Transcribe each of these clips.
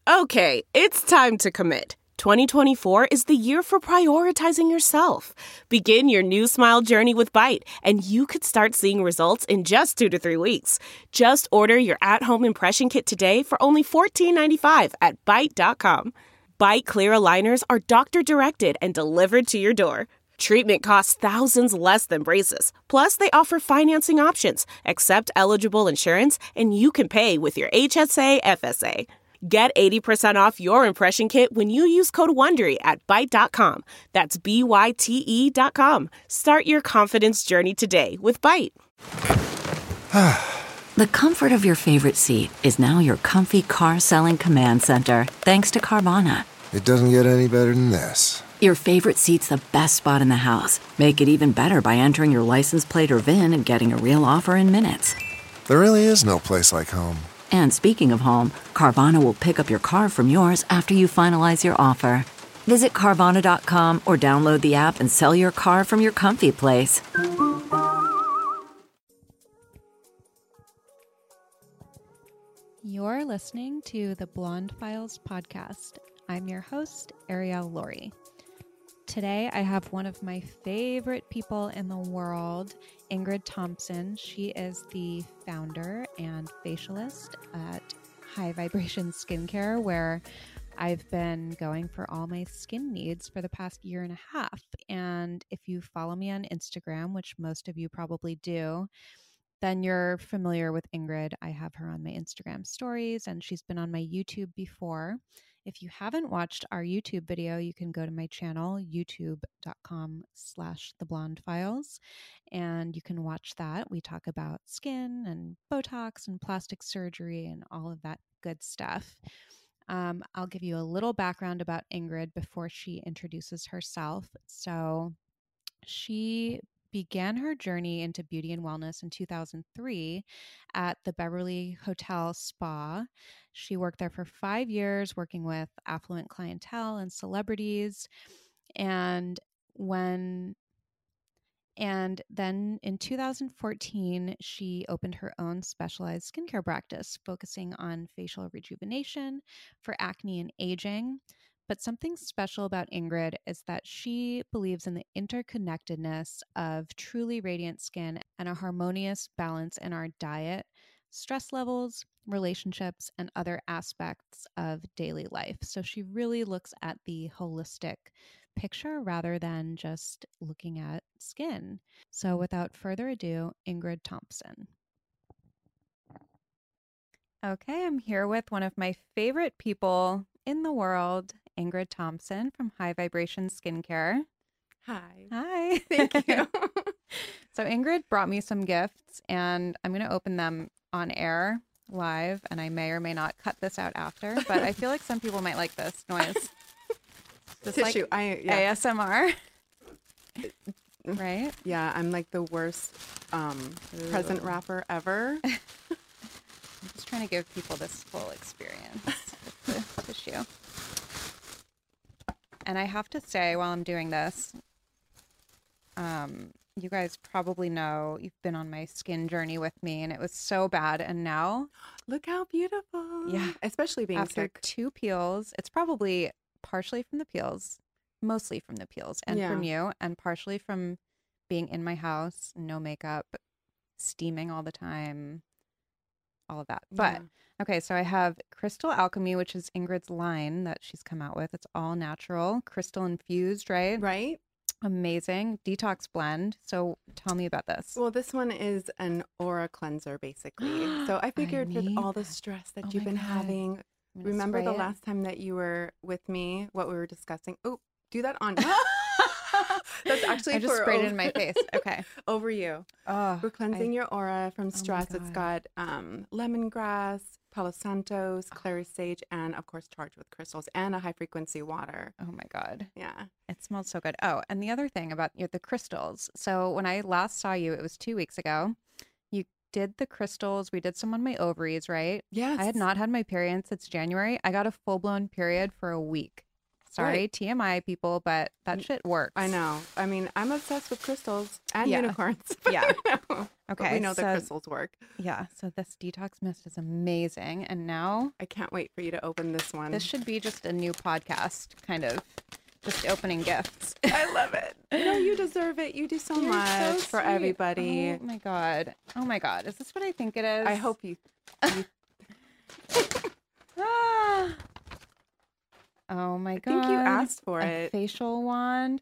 Okay, it's time to commit. 2024 is the year for prioritizing yourself. Begin your new smile journey with Byte, and you could start seeing results in just 2 to 3 weeks. Just order your at-home impression kit today for only $14.95 at Byte.com. Byte Clear aligners are doctor-directed and delivered to your door. Treatment costs thousands less than braces. Plus, they offer financing options, accept eligible insurance, and you can pay with your HSA FSA. Get 80% off your impression kit when you use code WONDERY at Byte.com. That's BYTE.com. Start your confidence journey today with Byte. The comfort of your favorite seat is now your comfy car selling command center, thanks to Carvana. It doesn't get any better than this. Your favorite seat's the best spot in the house. Make it even better by entering your license plate or VIN and getting a real offer in minutes. There really is no place like home. And speaking of home, Carvana will pick up your car from yours after you finalize your offer. Visit Carvana.com or download the app and sell your car from your comfy place. You're listening to the Blonde Files podcast. I'm your host, Ariel Laurie. Today, I have one of my favorite people in the world, Ingrid Thompson. She is the founder and facialist at High Vibration Skincare, where I've been going for all my skin needs for the past year and a half. And if you follow me on Instagram, which most of you probably do, then you're familiar with Ingrid. I have her on my Instagram stories, and she's been on my YouTube before. If you haven't watched our YouTube video, you can go to my channel, youtube.com/theblondefiles, and you can watch that. We talk about skin and Botox and plastic surgery and all of that good stuff. I'll give you a little background about Ingrid before she introduces herself. So she began her journey into beauty and wellness in 2003 at the Beverly Hotel Spa. She worked there for 5 years, working with affluent clientele and celebrities. And then in 2014, she opened her own specialized skincare practice, focusing on facial rejuvenation for acne and aging. But something special about Ingrid is that she believes in the interconnectedness of truly radiant skin and a harmonious balance in our diet, stress levels, relationships, and other aspects of daily life. So she really looks at the holistic picture rather than just looking at skin. So without further ado, Ingrid Thompson. Okay, I'm here with one of my favorite people in the world, Ingrid Thompson from High Vibration Skincare. Hi. Hi. Thank you. So Ingrid brought me some gifts, and I'm going to open them on air live, and I may or may not cut this out after, but I feel like some people might like this noise. Just Tissue. like ASMR. Right? Yeah, I'm like the worst present wrapper ever. I'm just trying to give people this full experience with the tissue. And I have to say, while I'm doing this, you guys probably know, you've been on my skin journey with me, and it was so bad. And now, look how beautiful. Yeah. Especially being after sick. 2 peels, it's probably partially from the peels, mostly from the peels, and from you, and partially from being in my house, no makeup, steaming all the time, all of that. But okay, so I have Crystal Alchemy, which is Ingrid's line that she's come out with. It's all natural, crystal infused, right? Right. Amazing detox blend. So tell me about this. Well, this one is an aura cleanser, basically. So I figured with all the stress that you've been having, remember the last time that you were with me, what we were discussing? Oh, do that on. That's actually I just for sprayed it in my face. Okay. Over you. Oh, We're cleansing your aura from stress. God. It's got lemongrass, Palo Santos, clary sage, and of course charged with crystals and a high frequency water. Oh my God. Yeah. It smells so good. Oh, and the other thing about the crystals. So when I last saw you, it was 2 weeks ago. You did the crystals. We did some on my ovaries, right? Yes. I had not had my period since January. I got a full blown period for a week. Sorry, Right. TMI people, but that shit works. I know. I mean, I'm obsessed with crystals and unicorns. Yeah. But Okay. we know that crystals work. Yeah. So this detox mist is amazing. And now I can't wait for you to open this one. this should be just a new podcast, kind of just opening gifts. I love it. No, you deserve it. You do so You're much so for sweet. everybody. Oh my God. Oh my God. Is this what I think it is? I hope you Ah. Oh my God. I think you asked for A it. facial wand.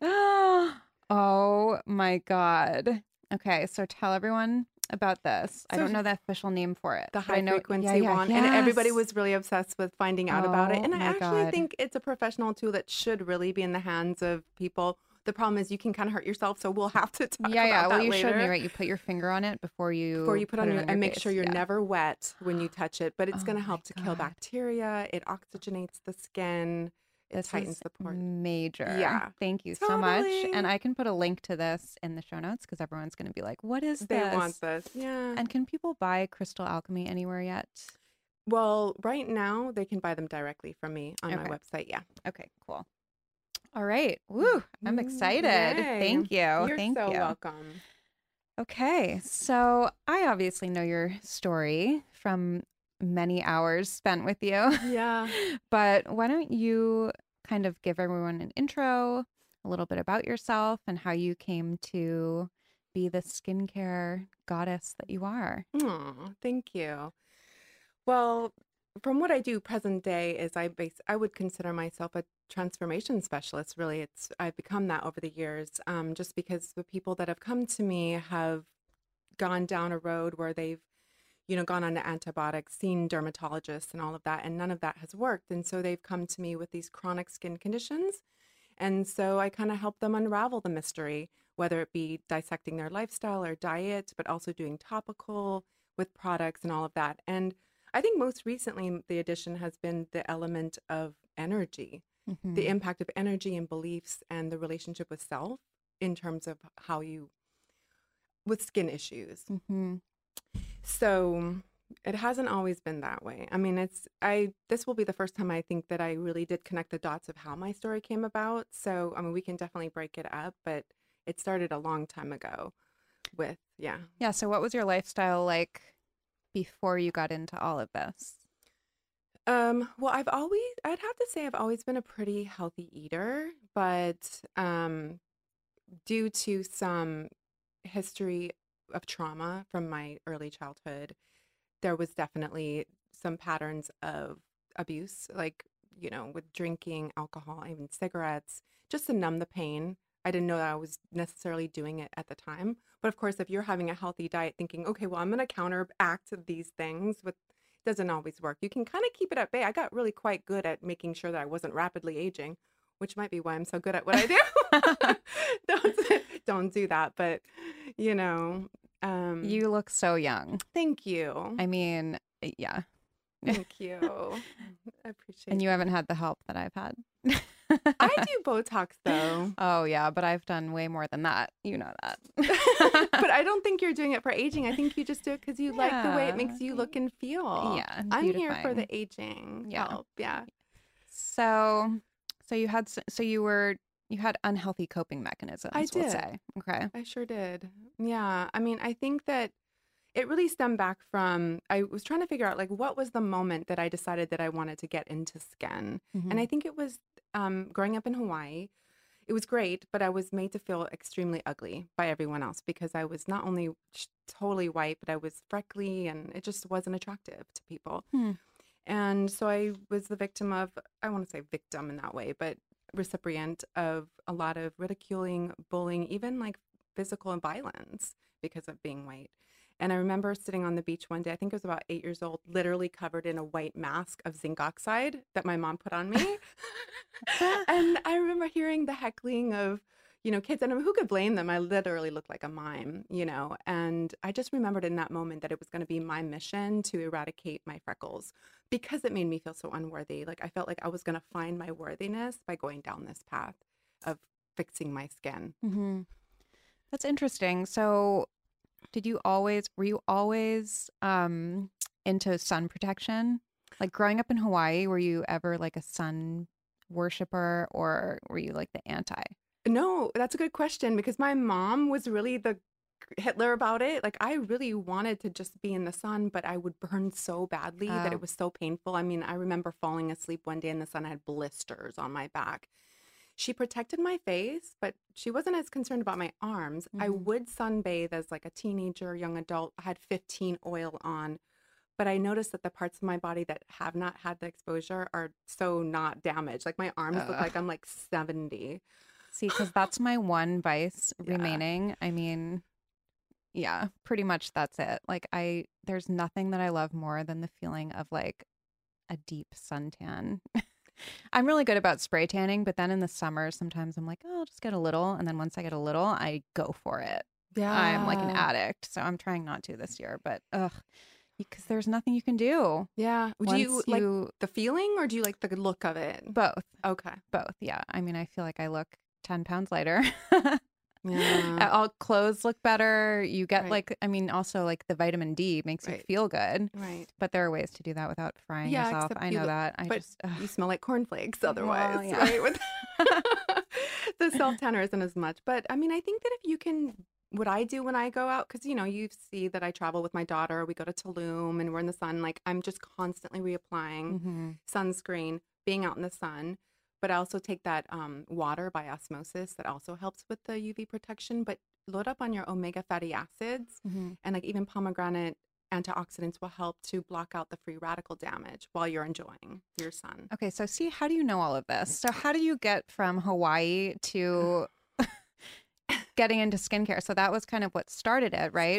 Oh my God. Okay, so tell everyone about this. I So don't know the official name for it. The but I high know, frequency one. And everybody was really obsessed with finding out about it. Oh And I my actually God. think it's a professional tool that should really be in the hands of people. The problem is you can kind of hurt yourself, so we'll have to talk about that Well, you later. showed me, right? You put your finger on it before you Put on your and make face. sure you're never wet when you touch it. But it's Oh going to my help to kill God. bacteria. It oxygenates the skin. It This tightens is the pores. major. Yeah. Thank you so much. Totally. And I can put a link to this in the show notes because everyone's going to be like, what is They this? want this. Yeah. And can people buy Crystal Alchemy anywhere yet? Well, right now they can buy them directly from me on my Okay. website. Yeah. Okay, cool. All right. Woo, I'm excited. Yay. Thank you. You're Thank so you. welcome. Okay, so I obviously know your story from many hours spent with you, Yeah. but why don't you kind of give everyone an intro, a little bit about yourself, and how you came to be the skincare goddess that you are? Oh, thank you. Well, from what I do present day is I would consider myself a transformation specialist. Really, I've become that over the years, just because the people that have come to me have gone down a road where they've, gone on to antibiotics, seen dermatologists and all of that, and none of that has worked. And so they've come to me with these chronic skin conditions. And so I kind of help them unravel the mystery, whether it be dissecting their lifestyle or diet, but also doing topical with products and all of that. And I think most recently the addition has been the element of energy, the impact of energy and beliefs and the relationship with self in terms of with skin issues. Mm-hmm. So it hasn't always been that way. I mean, this will be the first time I think that I really did connect the dots of how my story came about. So, I mean, we can definitely break it up, but it started a long time ago Yeah, so what was your lifestyle like before you got into all of this? Well, I'd have to say I've always been a pretty healthy eater, but due to some history of trauma from my early childhood, there was definitely some patterns of abuse, like, with drinking, alcohol, even cigarettes, just to numb the pain. I didn't know that I was necessarily doing it at the time. But of course, if you're having a healthy diet thinking, okay, well, I'm going to counteract these things doesn't always work. You can kind of keep it at bay. I got really quite good at making sure that I wasn't rapidly aging, which might be why I'm so good at what I do. Don't do that. But, You look so young. thank you. I mean, yeah. Thank you. I appreciate And you haven't had the help that I've had. I do Botox though. Oh, yeah, but I've done way more than that. You know that. But I don't think you're doing it for aging. I think you just do it because you like the way it makes you look and feel. Yeah, I'm here for beautifying. the aging help. Yeah. So you had unhealthy coping mechanisms. I We'll did. say. Okay. I sure did. Yeah. I mean, I think that it really stemmed back from, I was trying to figure out, like, what was the moment that I decided that I wanted to get into skin? And I think it was growing up in Hawaii. It was great, but I was made to feel extremely ugly by everyone else because I was not only totally white, but I was freckly and it just wasn't attractive to people. And so I was the victim of, I want to say victim in that way, but recipient of a lot of ridiculing, bullying, even like physical violence because of being white. And I remember sitting on the beach one day, I think I was about 8 years old, literally covered in a white mask of zinc oxide that my mom put on me. And I remember hearing the heckling of, kids, and who could blame them? I literally looked like a mime, and I just remembered in that moment that it was going to be my mission to eradicate my freckles because it made me feel so unworthy. Like I felt like I was going to find my worthiness by going down this path of fixing my skin. Mm-hmm. That's interesting. So were you always into sun protection? Like growing up in Hawaii, were you ever like a sun worshiper, or were you like the anti? No, that's a good question because my mom was really the Hitler about it. Like I really wanted to just be in the sun, but I would burn so badly that it was so painful. I mean, I remember falling asleep one day in the sun. I had blisters on my back. She protected my face, but she wasn't as concerned about my arms. I would sunbathe as like a teenager, young adult. I had 15 oil on, but I noticed that the parts of my body that have not had the exposure are so not damaged. Like my arms look like I'm like 70. See, because that's my one vice remaining. I mean, yeah, pretty much that's it. Like there's nothing that I love more than the feeling of like a deep suntan. I'm really good about spray tanning, but then in the summer, sometimes I'm like, oh, I'll just get a little. And then once I get a little, I go for it. Yeah. I'm like an addict. So I'm trying not to this year, but because there's nothing you can do. Yeah. Do you like the feeling or do you like the look of it? Both. Okay. Both. Yeah. I mean, I feel like I look 10 pounds lighter. Yeah. All clothes look better. You get like, I mean, also like the vitamin D makes you feel good. Right. But there are ways to do that without frying yourself. I know that. You smell like cornflakes otherwise, right? With the self-tanner isn't as much. But I mean, I think that if you can, what I do when I go out, because, you know, you see that I travel with my daughter, we go to Tulum and we're in the sun. Like I'm just constantly reapplying sunscreen, being out in the sun. But I also take that water by osmosis that also helps with the UV protection. But load up on your omega fatty acids and like even pomegranate antioxidants will help to block out the free radical damage while you're enjoying your sun. Okay, so see, how do you know all of this? So how do you get from Hawaii to getting into skincare? So that was kind of what started it, right?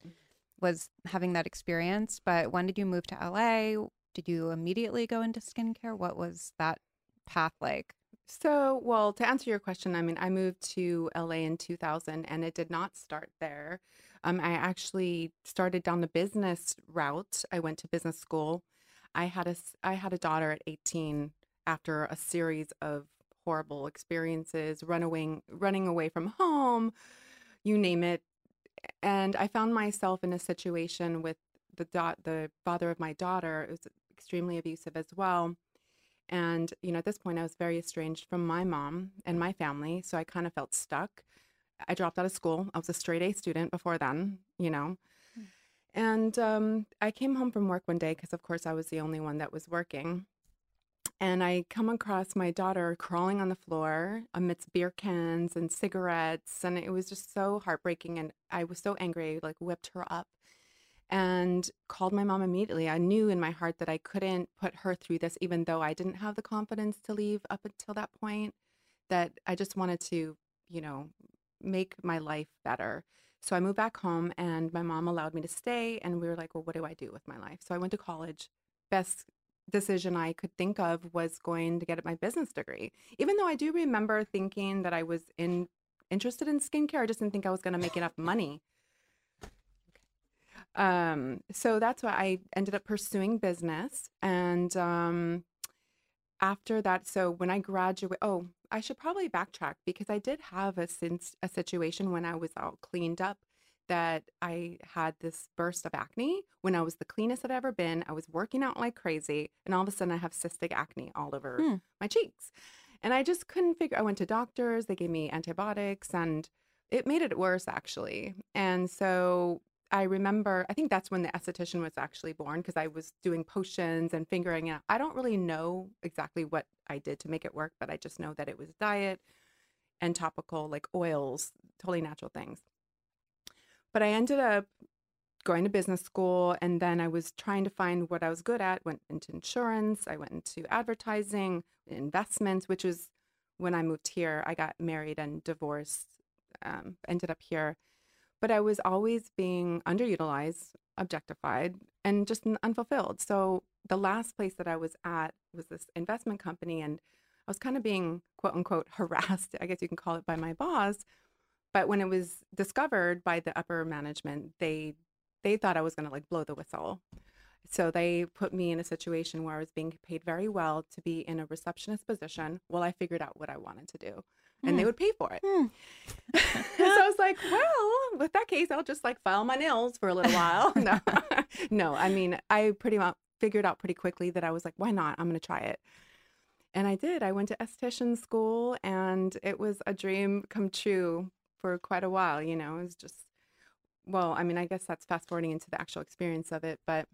Was having that experience. But when did you move to LA? Did you immediately go into skincare? What was that path like? So, well, to answer your question, I mean, I moved to LA in 2000 and it did not start there. I actually started down the business route. I went to business school. I had a daughter at 18 after a series of horrible experiences, running away from home, you name it. And I found myself in a situation with the father of my daughter. It was extremely abusive as well. And, you know, at this point, I was very estranged from my mom and my family. So I kind of felt stuck. I dropped out of school. I was a straight A student before then, you know. And I came home from work one day because, of course, I was the only one that was working. And I come across my daughter crawling on the floor amidst beer cans and cigarettes. And it was just so heartbreaking. And I was so angry, like whipped her up. And called my mom immediately. I knew in my heart that I couldn't put her through this, even though I didn't have the confidence to leave up until that point, that I just wanted to, you know, make my life better. So I moved back home and my mom allowed me to stay. And we were like, well, what do I do with my life? So I went to college. Best decision I could think of was going to get my business degree. Even though I do remember thinking that I was interested in skincare, I just didn't think I was going to make enough money. So that's why I ended up pursuing business. And after that, so when I graduated, I should probably backtrack because I did have a situation when I was all cleaned up that I had this burst of acne when I was the cleanest I'd ever been. I was working out like crazy. And all of a sudden I have cystic acne all over my cheeks. And I just couldn't I went to doctors, they gave me antibiotics and it made it worse actually. And so I remember, I think that's when the esthetician was actually born because I was doing potions and figuring out. I don't really know exactly what I did to make it work, but I just know that it was diet and topical, like oils, totally natural things. But I ended up going to business school and then I was trying to find what I was good at, went into insurance, I went into advertising, investments, which was when I moved here. I got married and divorced, ended up here. But I was always being underutilized, objectified, and just unfulfilled. So the last place that I was at was this investment company, and I was kind of being, quote unquote, harassed, I guess you can call it, by my boss. But when it was discovered by the upper management, they thought I was going to like blow the whistle. So they put me in a situation where I was being paid very well to be in a receptionist position while I figured out what I wanted to do. And they would pay for it. So I was like, well, with that case, I'll just like file my nails for a little while. No, I mean, I pretty much figured out pretty quickly that I was like, why not? I'm going to try it. And I did. I went to esthetician school, and it was a dream come true for quite a while. You know, it was just, well, I mean, I guess that's fast forwarding into the actual experience of it. But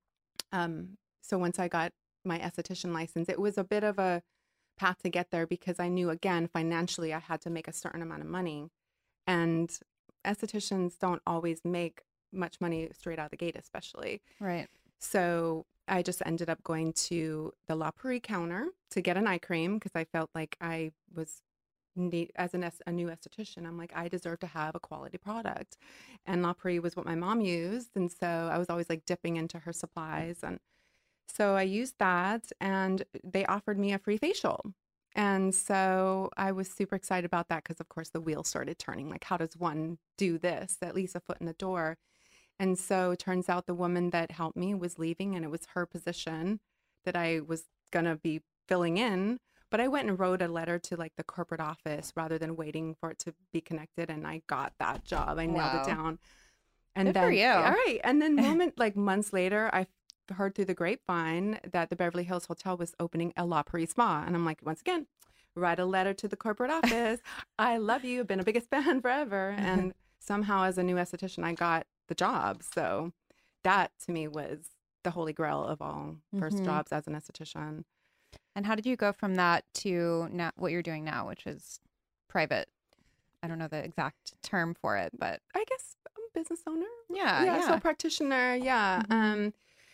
so once I got my esthetician license, it was a bit of a path to get there because I knew, again, financially, I had to make a certain amount of money. And estheticians don't always make much money straight out of the gate, especially. Right. So I just ended up going to the La Prairie counter to get an eye cream because I felt like I was, as a new esthetician, I'm like, I deserve to have a quality product. And La Prairie was what my mom used. And so I was always like dipping into her supplies. And so I used that, and they offered me a free facial. And so I was super excited about that because, of course, the wheels started turning. Like, how does one do this? At least a foot in the door. And so it turns out the woman that helped me was leaving, and it was her position that I was going to be filling in. But I went and wrote a letter to like the corporate office rather than waiting for it to be connected. And I got that job. I nailed it down. And Good then, for you. All right. And then months later, I heard through the grapevine that the Beverly Hills Hotel was opening a La Prairie spa. And I'm like, once again, write a letter to the corporate office. I love you. Been a biggest fan forever. And somehow as a new esthetician, I got the job. So that to me was the holy grail of all first jobs as an esthetician. And how did you go from that to now what you're doing now, which is private? I don't know the exact term for it, but I guess I'm a business owner. Yeah. So practitioner. Yeah.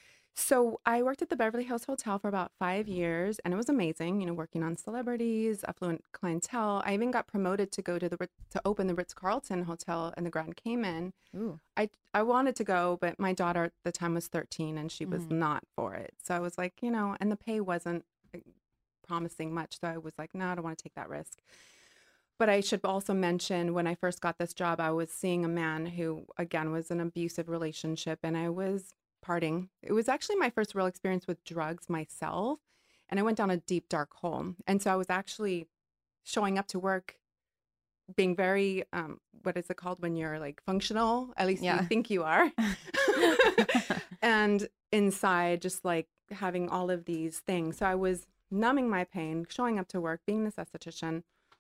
So I worked at the Beverly Hills Hotel for about 5 years, and it was amazing, you know, working on celebrities, affluent clientele. I even got promoted to go to to open the Ritz-Carlton Hotel in the Grand Cayman. Ooh. I wanted to go, but my daughter at the time was 13 and she was not for it. So I was like, you know, and the pay wasn't promising much. So I was like, no, I don't want to take that risk. But I should also mention when I first got this job, I was seeing a man who, again, was an abusive relationship, and I was partying. It was actually my first real experience with drugs myself. And I went down a deep, dark hole. And so I was actually showing up to work being very, what is it called when you're like functional? At least you think you are. And inside, just like having all of these things. So I was numbing my pain, showing up to work, being this esthetician.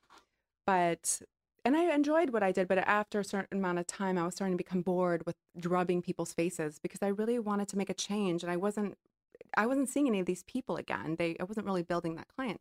And I enjoyed what I did, but after a certain amount of time, I was starting to become bored with rubbing people's faces because I really wanted to make a change, and I wasn't seeing any of these people again. I wasn't really building that client.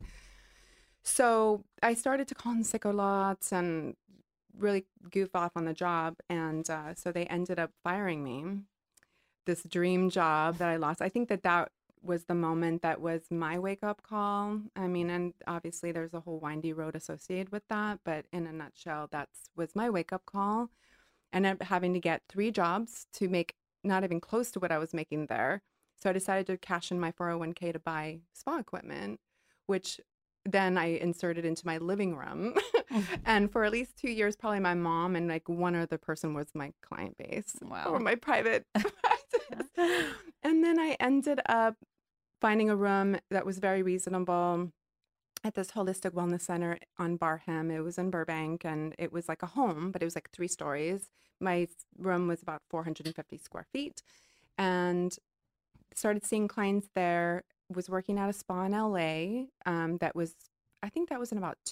So I started to call in sick a lot and really goof off on the job, and so they ended up firing me. This dream job that I lost. I think that was the moment that was my wake-up call. I mean, and obviously there's a whole windy road associated with that, but in a nutshell, was my wake-up call. And ended up having to get 3 jobs to make not even close to what I was making there. So I decided to cash in my 401k to buy spa equipment, which then I inserted into my living room. And for at least 2 years, probably my mom and like one other person was my client base. Wow. Or my private practice. And then I ended up finding a room that was very reasonable at this holistic wellness center on Barham. It was in Burbank, and it was like a home, but it was like 3 stories. My room was about 450 square feet, and started seeing clients there. Was working at a spa in LA. I think that was in about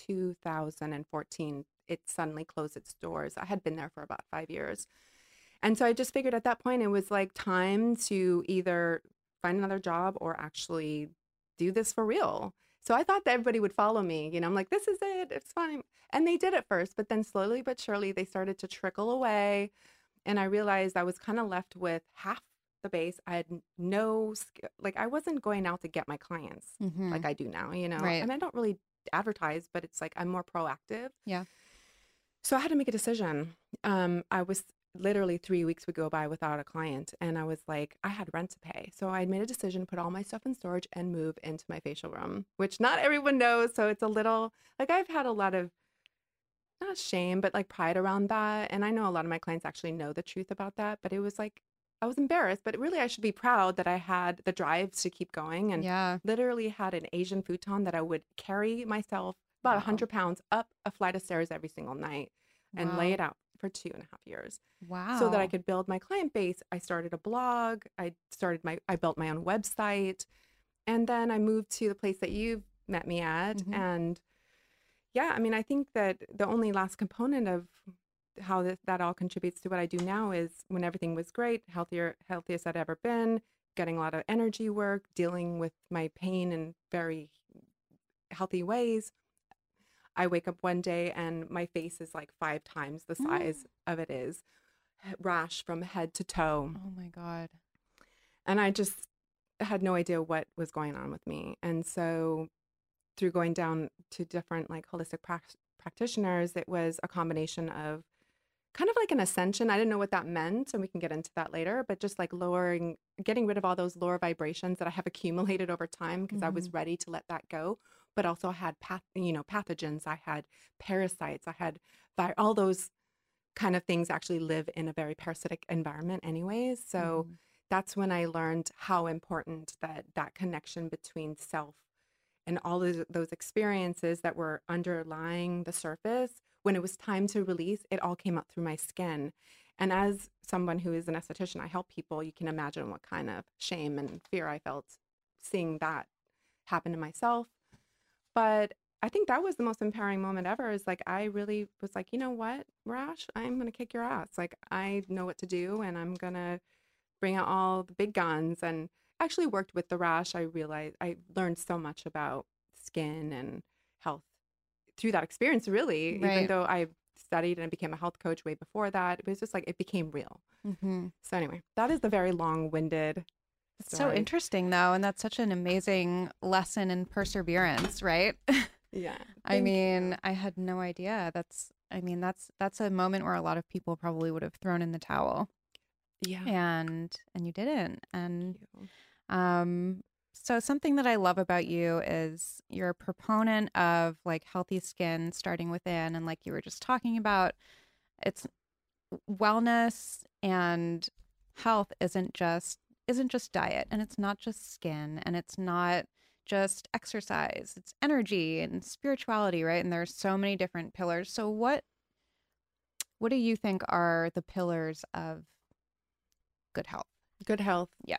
2014. It suddenly closed its doors. I had been there for about 5 years. And so I just figured at that point, it was like time to either find another job or actually do this for real. So I thought that everybody would follow me. You know, I'm like, this is it. It's fine. And they did at first, but then slowly but surely they started to trickle away. And I realized I was kind of left with half the base. I had no skill. Like, I wasn't going out to get my clients like I do now, you know, Right. and I don't really advertise, but it's like I'm more proactive. Yeah. So I had to make a decision. I was literally 3 weeks would go by without a client, and I was like, I had rent to pay. So I made a decision to put all my stuff in storage and move into my facial room, which not everyone knows. So it's a little like I've had a lot of not shame, but like pride around that. And I know a lot of my clients actually know the truth about that, but it was like I was embarrassed, but really I should be proud that I had the drive to keep going, and literally had an Asian futon that I would carry myself about 100 pounds up a flight of stairs every single night and lay it out for 2.5 years. Wow. So that I could build my client base. I started a blog. I built my own website. And then I moved to the place that you've met me at. And yeah, I mean, I think that the only last component of how that all contributes to what I do now is when everything was great, healthiest I'd ever been, getting a lot of energy work, dealing with my pain in very healthy ways. I wake up one day and my face is like 5 times the size of it is, rash from head to toe. Oh my God. And I just had no idea what was going on with me. And so through going down to different like holistic practitioners, it was a combination of kind of like an ascension. I didn't know what that meant, and we can get into that later, but just like getting rid of all those lower vibrations that I have accumulated over time because I was ready to let that go. But also I had pathogens, I had parasites, I had all those kind of things actually live in a very parasitic environment anyways. So that's when I learned how important that connection between self and all of those experiences that were underlying the surface, when it was time to release, it all came up through my skin. And as someone who is an esthetician, I help people. You can imagine what kind of shame and fear I felt seeing that happen to myself. But I think that was the most empowering moment ever, is like, I really was like, you know what, Rash, I'm going to kick your ass. Like, I know what to do, and I'm going to bring out all the big guns. And actually worked with the Rash. I realized I learned so much about skin and health through that experience, really. Right. Even though I studied and I became a health coach way before that, it was just like it became real. So anyway, that is the very long-winded It's so interesting, though, and that's such an amazing lesson in perseverance, right? Yeah. I mean, I had no idea. That's a moment where a lot of people probably would have thrown in the towel. Yeah. And you didn't. And so something that I love about you is you're a proponent of like healthy skin starting within, and like you were just talking about, it's wellness and health isn't just diet, and it's not just skin, and it's not just exercise. It's energy and spirituality, right? And there's so many different pillars. So what do you think are the pillars of good health? Good health. Yeah.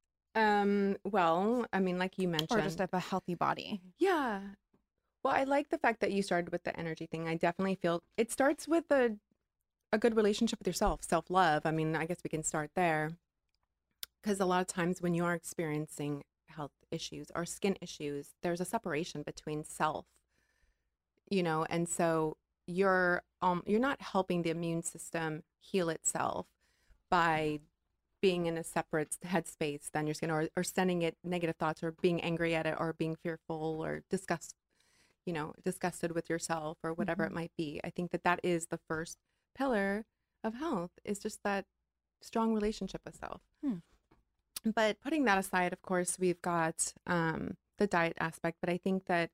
Well, I mean, like you mentioned, Or just of a healthy body. Yeah. Well, I like the fact that you started with the energy thing. I definitely feel it starts with a good relationship with yourself, self-love. I mean, I guess we can start there. Because a lot of times when you are experiencing health issues or skin issues, there's a separation between self, and so you're not helping the immune system heal itself by being in a separate headspace than your skin, or sending it negative thoughts, or being angry at it, or being fearful, or disgusted with yourself, or whatever it might be. I think that is the first pillar of health, is just that strong relationship with self. But putting that aside, of course, we've got the diet aspect. But I think that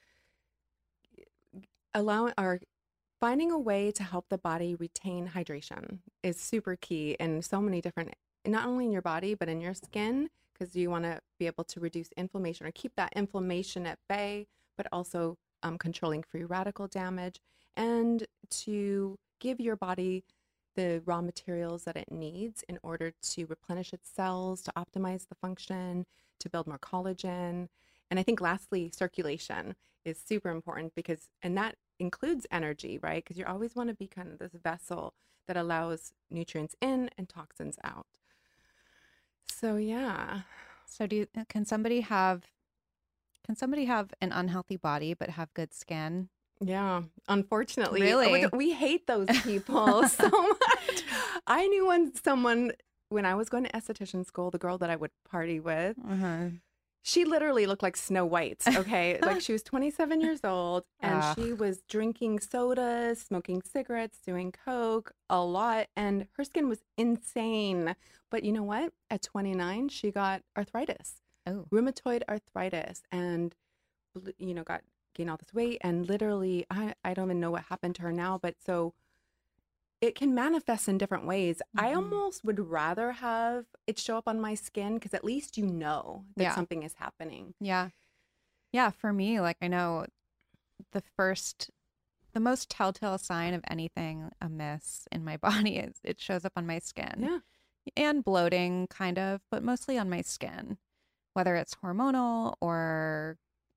finding a way to help the body retain hydration is super key in so many different, not only in your body, but in your skin, because you want to be able to reduce inflammation or keep that inflammation at bay, but also controlling free radical damage, and to give your body the raw materials that it needs in order to replenish its cells, to optimize the function, to build more collagen. And I think lastly, circulation is super important, and that includes energy, right? Because you always want to be kind of this vessel that allows nutrients in and toxins out. So yeah. So can somebody have an unhealthy body but have good skin? Yeah, unfortunately. Really? We hate those people so much. I knew someone, when I was going to esthetician school, the girl that I would party with, she literally looked like Snow White, okay? Like, she was 27 years old, and she was drinking sodas, smoking cigarettes, doing coke a lot, and her skin was insane. But you know what? At 29, she got arthritis, rheumatoid arthritis, and, gained all this weight. And literally, I don't even know what happened to her now, but so it can manifest in different ways. I almost would rather have it show up on my skin, because at least that something is happening. Yeah. Yeah. For me, like, I know the most telltale sign of anything amiss in my body is it shows up on my skin. Yeah. And bloating, kind of, but mostly on my skin, whether it's hormonal or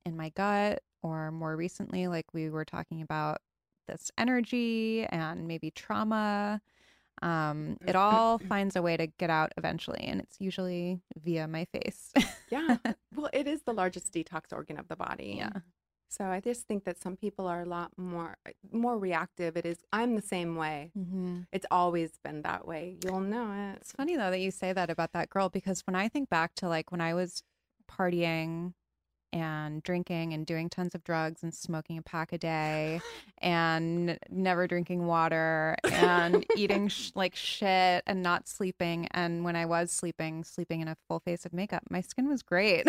in my gut, or more recently, like we were talking about this energy and maybe trauma. It all finds a way to get out eventually, and it's usually via my face. Yeah. Well, it is the largest detox organ of the body. Yeah. So I just think that some people are a lot more reactive. I'm the same way. Mm-hmm. It's always been that way. You'll know it. It's funny though that you say that about that girl, because when I think back to like when I was partying and drinking and doing tons of drugs and smoking a pack a day and never drinking water and eating like shit and not sleeping. And when I was sleeping in a full face of makeup, my skin was great.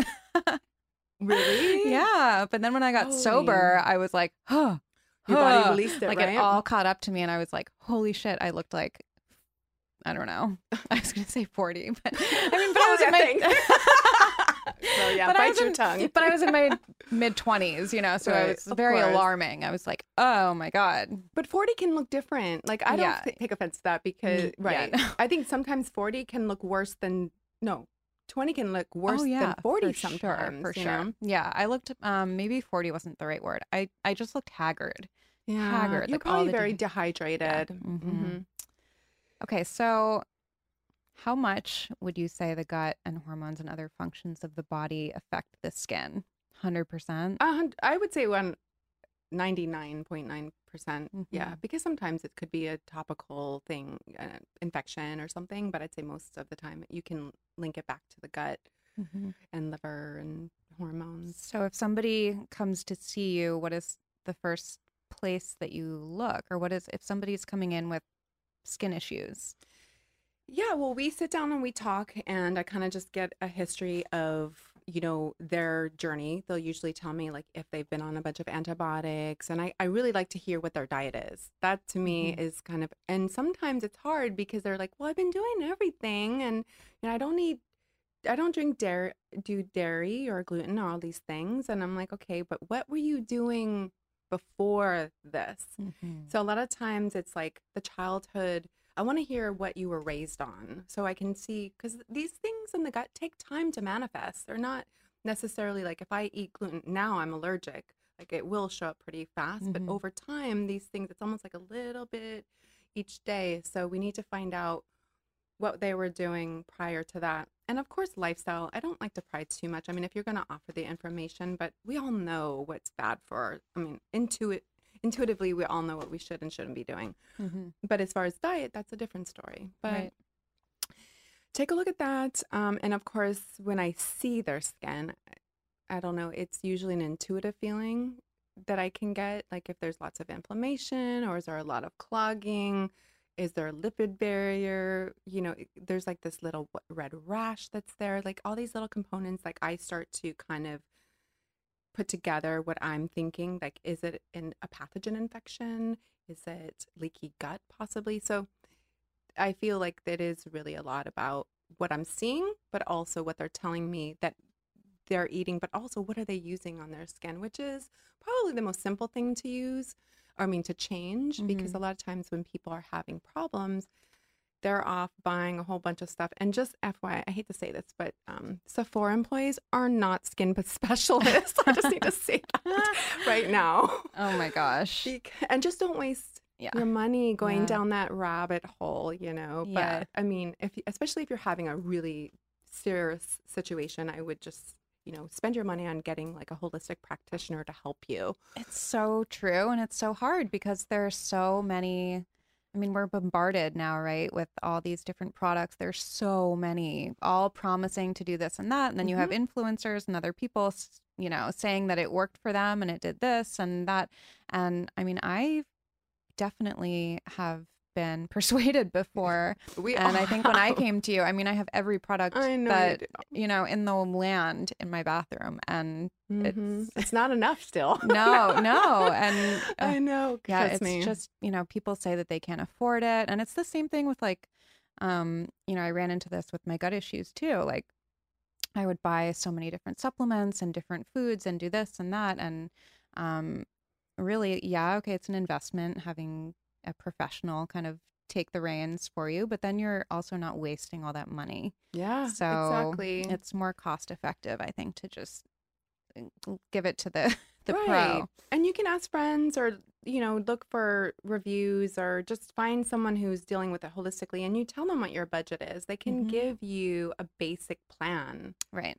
Really? Yeah. But then when I got sober, I was like, oh, your body released it, like right? It all caught up to me. And I was like, holy shit, I looked like, I don't know. I was going to say 40, but I mean, but I was in my... So yeah, bite your tongue. But I was in my mid-20s, you know, so right, it was very alarming. I was like, oh my God. But 40 can look different. Like, I don't take offense to that because, right. Yeah. I think sometimes 40 can look worse than, 20 can look worse than 40 sometimes. For sure. Yeah, I looked, maybe 40 wasn't the right word. I just looked haggard. Yeah. Haggard. You're like probably very dehydrated. Yeah. Mm-hmm. Okay, so how much would you say the gut and hormones and other functions of the body affect the skin? 100%? I would say 99.9%. Yeah, because sometimes it could be a topical thing, infection or something, but I'd say most of the time you can link it back to the gut and liver and hormones. So if somebody comes to see you, what is the first place that you look? Or what is, if somebody's coming in with skin issues? Yeah, well, we sit down and we talk, and I kind of just get a history of, their journey. They'll usually tell me like if they've been on a bunch of antibiotics, and I really like to hear what their diet is. That to me is kind of, and sometimes it's hard because they're like, well, I've been doing everything, and I don't drink dairy or gluten or all these things. And I'm like, okay, but what were you doing before this? So a lot of times it's like the childhood. I want to hear what you were raised on so I can see, because these things in the gut take time to manifest. They're not necessarily like if I eat gluten now, I'm allergic. Like it will show up pretty fast, but over time, these things, it's almost like a little bit each day. So we need to find out what they were doing prior to that. And of course, lifestyle. I don't like to pry too much. I mean, if you're going to offer the information, but we all know what's bad for, intuitively, we all know what we should and shouldn't be doing. But as far as diet, that's a different story. But take a look at that. And of course, when I see their skin, I don't know, it's usually an intuitive feeling that I can get. Like if there's lots of inflammation, or is there a lot of clogging? Is there a lipid barrier? There's like this little red rash that's there. Like all these little components, like I start to kind of put together what I'm thinking. Like, is it a pathogen infection? Is it leaky gut possibly? So I feel like that is really a lot about what I'm seeing, but also what they're telling me that they're eating, but also what are they using on their skin, which is probably the most simple thing to use, to change, because a lot of times when people are having problems, they're off buying a whole bunch of stuff. And just FYI, I hate to say this, but Sephora employees are not skin specialists. I just need to say that right now. Oh my gosh. And just don't waste your money going down that rabbit hole, But I mean, especially if you're having a really serious situation, I would just, spend your money on getting like a holistic practitioner to help you. It's so true. And it's so hard because there's so many. I mean, we're bombarded now, right, with all these different products. There's so many, all promising to do this and that. And then you have influencers and other people, saying that it worked for them and it did this and that. And I mean, I definitely have been persuaded before. I think when I came to you, I mean, I have every product that, in the land in my bathroom, and it's not enough still. No. And I know. Yeah, it's just, people say that they can't afford it. And it's the same thing with like, I ran into this with my gut issues too. Like I would buy so many different supplements and different foods and do this and that. And really, okay, it's an investment having a professional kind of take the reins for you, but then you're also not wasting all that money. Yeah, so exactly. It's more cost effective, I think, to just give it to the right. pro. And you can ask friends or, look for reviews or just find someone who's dealing with it holistically and you tell them what your budget is. They can give you a basic plan. Right.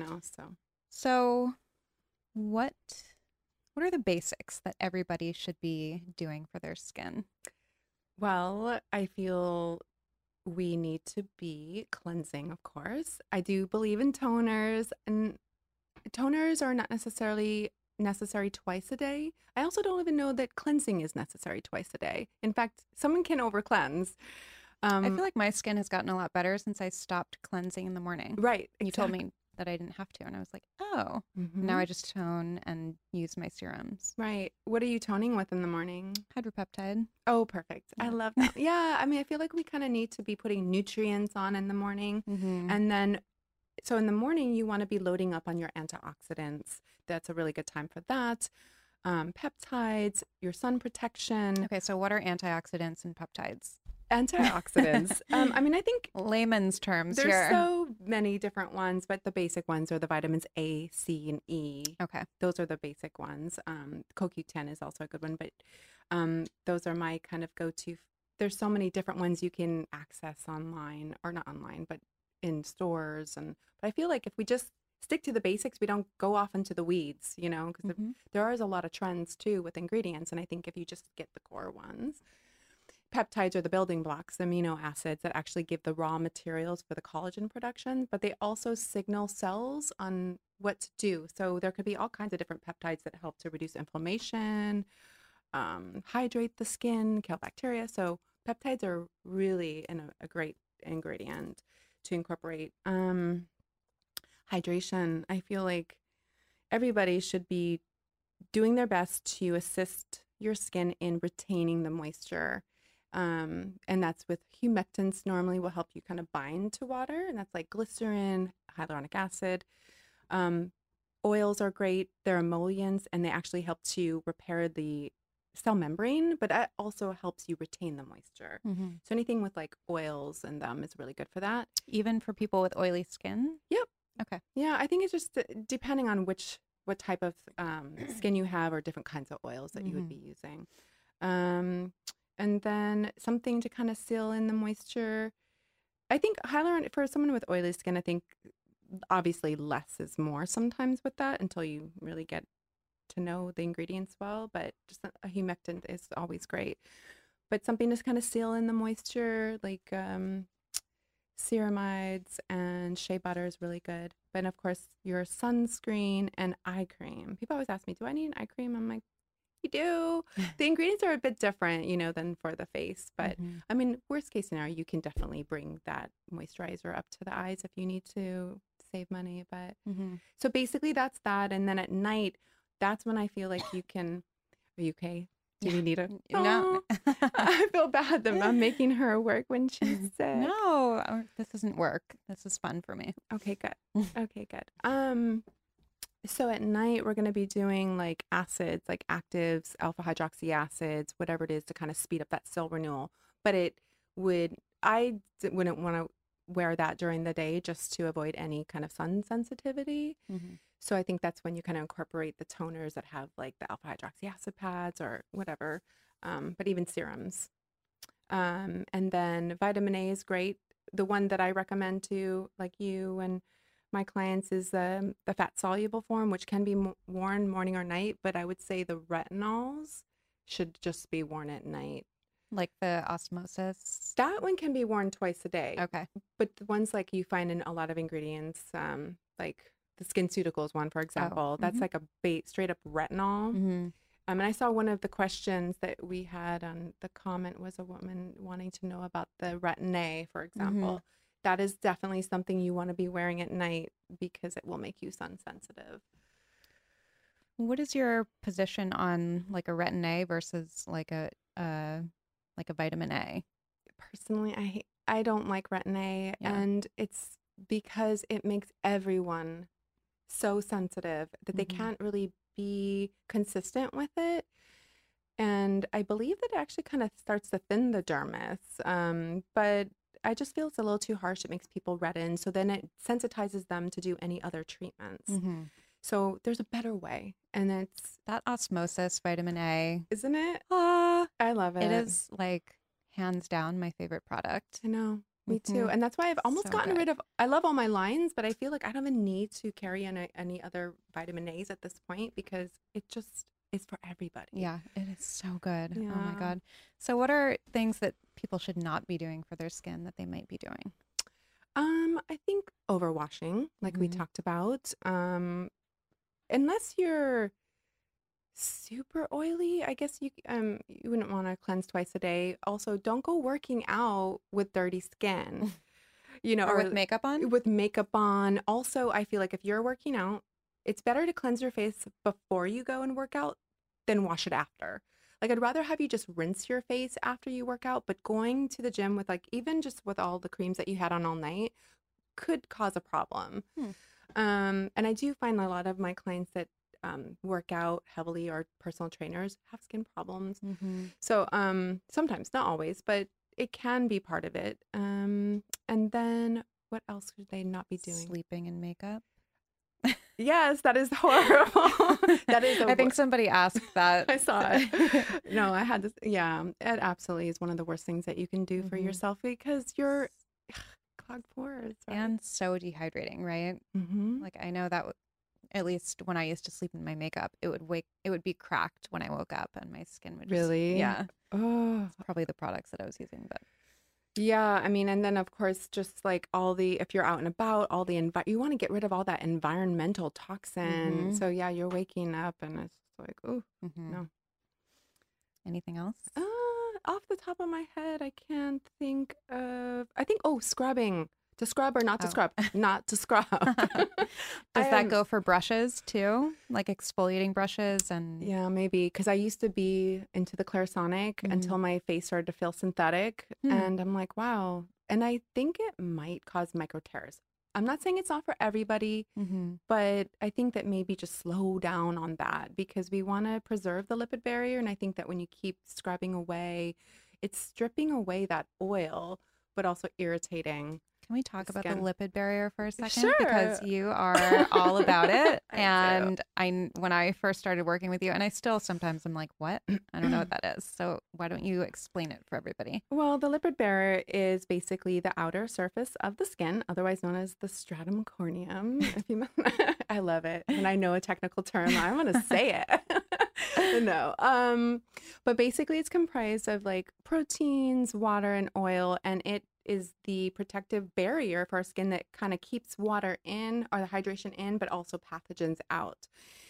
So what are the basics that everybody should be doing for their skin? Well, I feel we need to be cleansing, of course. I do believe in toners, and toners are not necessarily necessary twice a day. I also don't even know that cleansing is necessary twice a day. In fact, someone can over cleanse. I feel like my skin has gotten a lot better since I stopped cleansing in the morning. Right. You told me that I didn't have to, and I was like, oh, now I just tone and use my serums. Right. What are you toning with in the morning? Hydropeptide. Oh, perfect. Yeah. I love that. Yeah. I mean, I feel like we kind of need to be putting nutrients on in the morning. And then, so in the morning, you want to be loading up on your antioxidants. That's a really good time for that. Peptides, your sun protection. Okay. So what are antioxidants and peptides? Antioxidants. I mean, I think layman's terms there's here. so many different ones, but the basic ones are the vitamins A, C, and E. Okay. Those are the basic ones. CoQ10 is also a good one, but those are my kind of go-to. There's so many different ones you can access online, or not online, but in stores. But I feel like if we just stick to the basics, we don't go off into the weeds, because there is a lot of trends too with ingredients. And I think if you just get the core ones, peptides are the building blocks, the amino acids that actually give the raw materials for the collagen production, but they also signal cells on what to do. So there could be all kinds of different peptides that help to reduce inflammation, hydrate the skin, kill bacteria. So peptides are really a great ingredient to incorporate. Hydration. I feel like everybody should be doing their best to assist your skin in retaining the moisture. And that's with humectants normally will help you kind of bind to water. And that's like glycerin, hyaluronic acid. Oils are great. They're emollients and they actually help to repair the cell membrane, but that also helps you retain the moisture. So anything with like oils in them is really good for that. Even for people with oily skin? Yep. Okay. Yeah, I think it's just depending on what type of skin you have or different kinds of oils that you would be using. And then something to kind of seal in the moisture. I think hyaluronic, for someone with oily skin, I think obviously less is more sometimes with that until you really get to know the ingredients well. But just a humectant is always great. But something to kind of seal in the moisture, like ceramides and shea butter is really good. But of course, your sunscreen and eye cream. People always ask me, do I need an eye cream? I'm like, you do. The ingredients are a bit different, than for the face. But I mean, worst case scenario, you can definitely bring that moisturizer up to the eyes if you need to save money. But so basically that's that. And then at night, that's when I feel like you can, are you okay? Do you need a? No. I feel bad that I'm making her work when she's sick. No, this doesn't work. This is fun for me. Okay, good. Okay, good. So at night, we're going to be doing like acids, like actives, alpha hydroxy acids, whatever it is to kind of speed up that cell renewal. But I wouldn't want to wear that during the day just to avoid any kind of sun sensitivity. So I think that's when you kind of incorporate the toners that have like the alpha hydroxy acid pads or whatever, but even serums. And then vitamin A is great. The one that I recommend to like you and my clients is the fat soluble form, which can be worn morning or night, but I would say the retinols should just be worn at night. Like the osmosis? That one can be worn twice a day. Okay. But the ones like you find in a lot of ingredients, like the SkinCeuticals one, for example, that's like a straight up retinol. And I saw one of the questions that we had on the comment was a woman wanting to know about the Retin-A, for example. That is definitely something you want to be wearing at night because it will make you sun sensitive. What is your position on like a Retin-A versus like a vitamin A? Personally, I don't like Retin-A, and it's because it makes everyone so sensitive that they can't really be consistent with it. And I believe that it actually kind of starts to thin the dermis, but I just feel it's a little too harsh. It makes people redden. So then it sensitizes them to do any other treatments. So there's a better way. And it's that Osmosis vitamin A. Isn't it? I love it. It is like hands down my favorite product. I know. Me too. And that's why I've almost gotten rid of, I love all my lines, but I feel like I don't even need to carry any other vitamin A's at this point because it just is for everybody. Yeah, it is so good. Yeah. Oh my God. So what are things that people should not be doing for their skin that they might be doing? I think overwashing, like we talked about. Unless you're super oily, I guess you wouldn't want to cleanse twice a day. Also, don't go working out with dirty skin. Or with makeup on? With makeup on. Also, I feel like if you're working out, it's better to cleanse your face before you go and work out than wash it after. Like, I'd rather have you just rinse your face after you work out, but going to the gym with like, even just with all the creams that you had on all night could cause a problem. And I do find a lot of my clients that work out heavily or personal trainers have skin problems. So sometimes, not always, but it can be part of it. And then what else could they not be doing? Sleeping in makeup. Yes, that is horrible. That is. I think somebody asked that. I saw it. No, I had this. Yeah, it absolutely is one of the worst things that you can do for yourself because you're clogged pores. Right? And so dehydrating, right? Like I know that at least when I used to sleep in my makeup, it would be cracked when I woke up and my skin would really. Yeah. Oh, it's probably the products that I was using, but. Yeah, I mean, and then of course, just like if you're out and about, you want to get rid of all that environmental toxin. So yeah, you're waking up and it's like, oh, no. Anything else? Off the top of my head, I can't think of, scrubbing. To scrub or not to scrub? Not to scrub. Does that go for brushes too? Like exfoliating brushes and... Yeah, maybe. Because I used to be into the Clarisonic until my face started to feel synthetic. And I'm like, wow. And I think it might cause micro tears. I'm not saying it's not for everybody, but I think that maybe just slow down on that because we want to preserve the lipid barrier. And I think that when you keep scrubbing away, it's stripping away that oil, but also irritating. Can we talk about the lipid barrier for a second? Sure. Because you are all about it. And when I first started working with you, and I still sometimes I'm like, what? I don't know what that is. So why don't you explain it for everybody? Well, the lipid barrier is basically the outer surface of the skin, otherwise known as the stratum corneum. I love it. And I know a technical term. I'm going to say it. No. But basically it's comprised of like proteins, water, and oil. And it is the protective barrier for our skin that kind of keeps water in or the hydration in, but also pathogens out.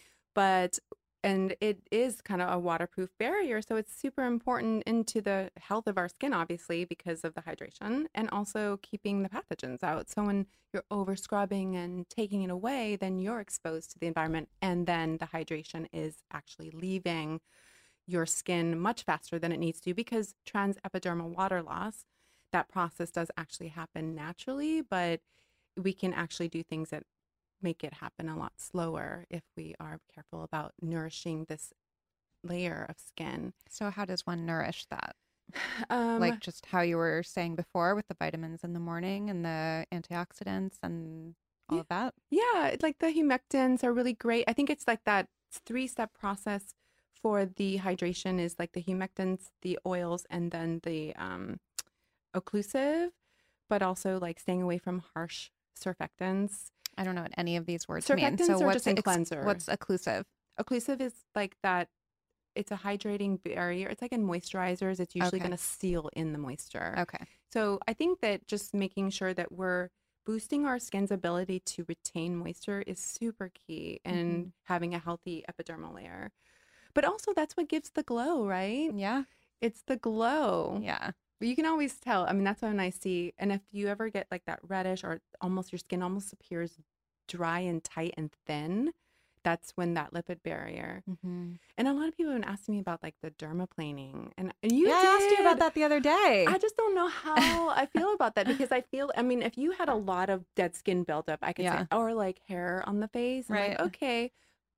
And it is kind of a waterproof barrier. So it's super important into the health of our skin, obviously, because of the hydration and also keeping the pathogens out. So when you're over scrubbing and taking it away, then you're exposed to the environment. And then the hydration is actually leaving your skin much faster than it needs to because transepidermal water loss, that process does actually happen naturally, but we can actually do things that make it happen a lot slower if we are careful about nourishing this layer of skin. So how does one nourish that? Like just how you were saying before with the vitamins in the morning and the antioxidants and all of that? Yeah, like the humectants are really great. I think it's like that 3-step process for the hydration is like the humectants, the oils, and then the occlusive, but also like staying away from harsh surfactants. I don't know what any of these words mean. So what's a cleanser? What's occlusive? Occlusive is like that. It's a hydrating barrier. It's like in moisturizers. It's usually going to seal in the moisture. Okay. So I think that just making sure that we're boosting our skin's ability to retain moisture is super key in having a healthy epidermal layer. But also that's what gives the glow, right? Yeah. It's the glow. Yeah. But you can always tell. I mean, that's when I see. And if you ever get like that reddish or almost your skin almost appears dry and tight and thin, that's when that lipid barrier. And a lot of people have been asking me about like the dermaplaning. And I asked you about that the other day. I just don't know how I feel about that because I mean, if you had a lot of dead skin buildup, I could say, or like hair on the face, I'm like, okay.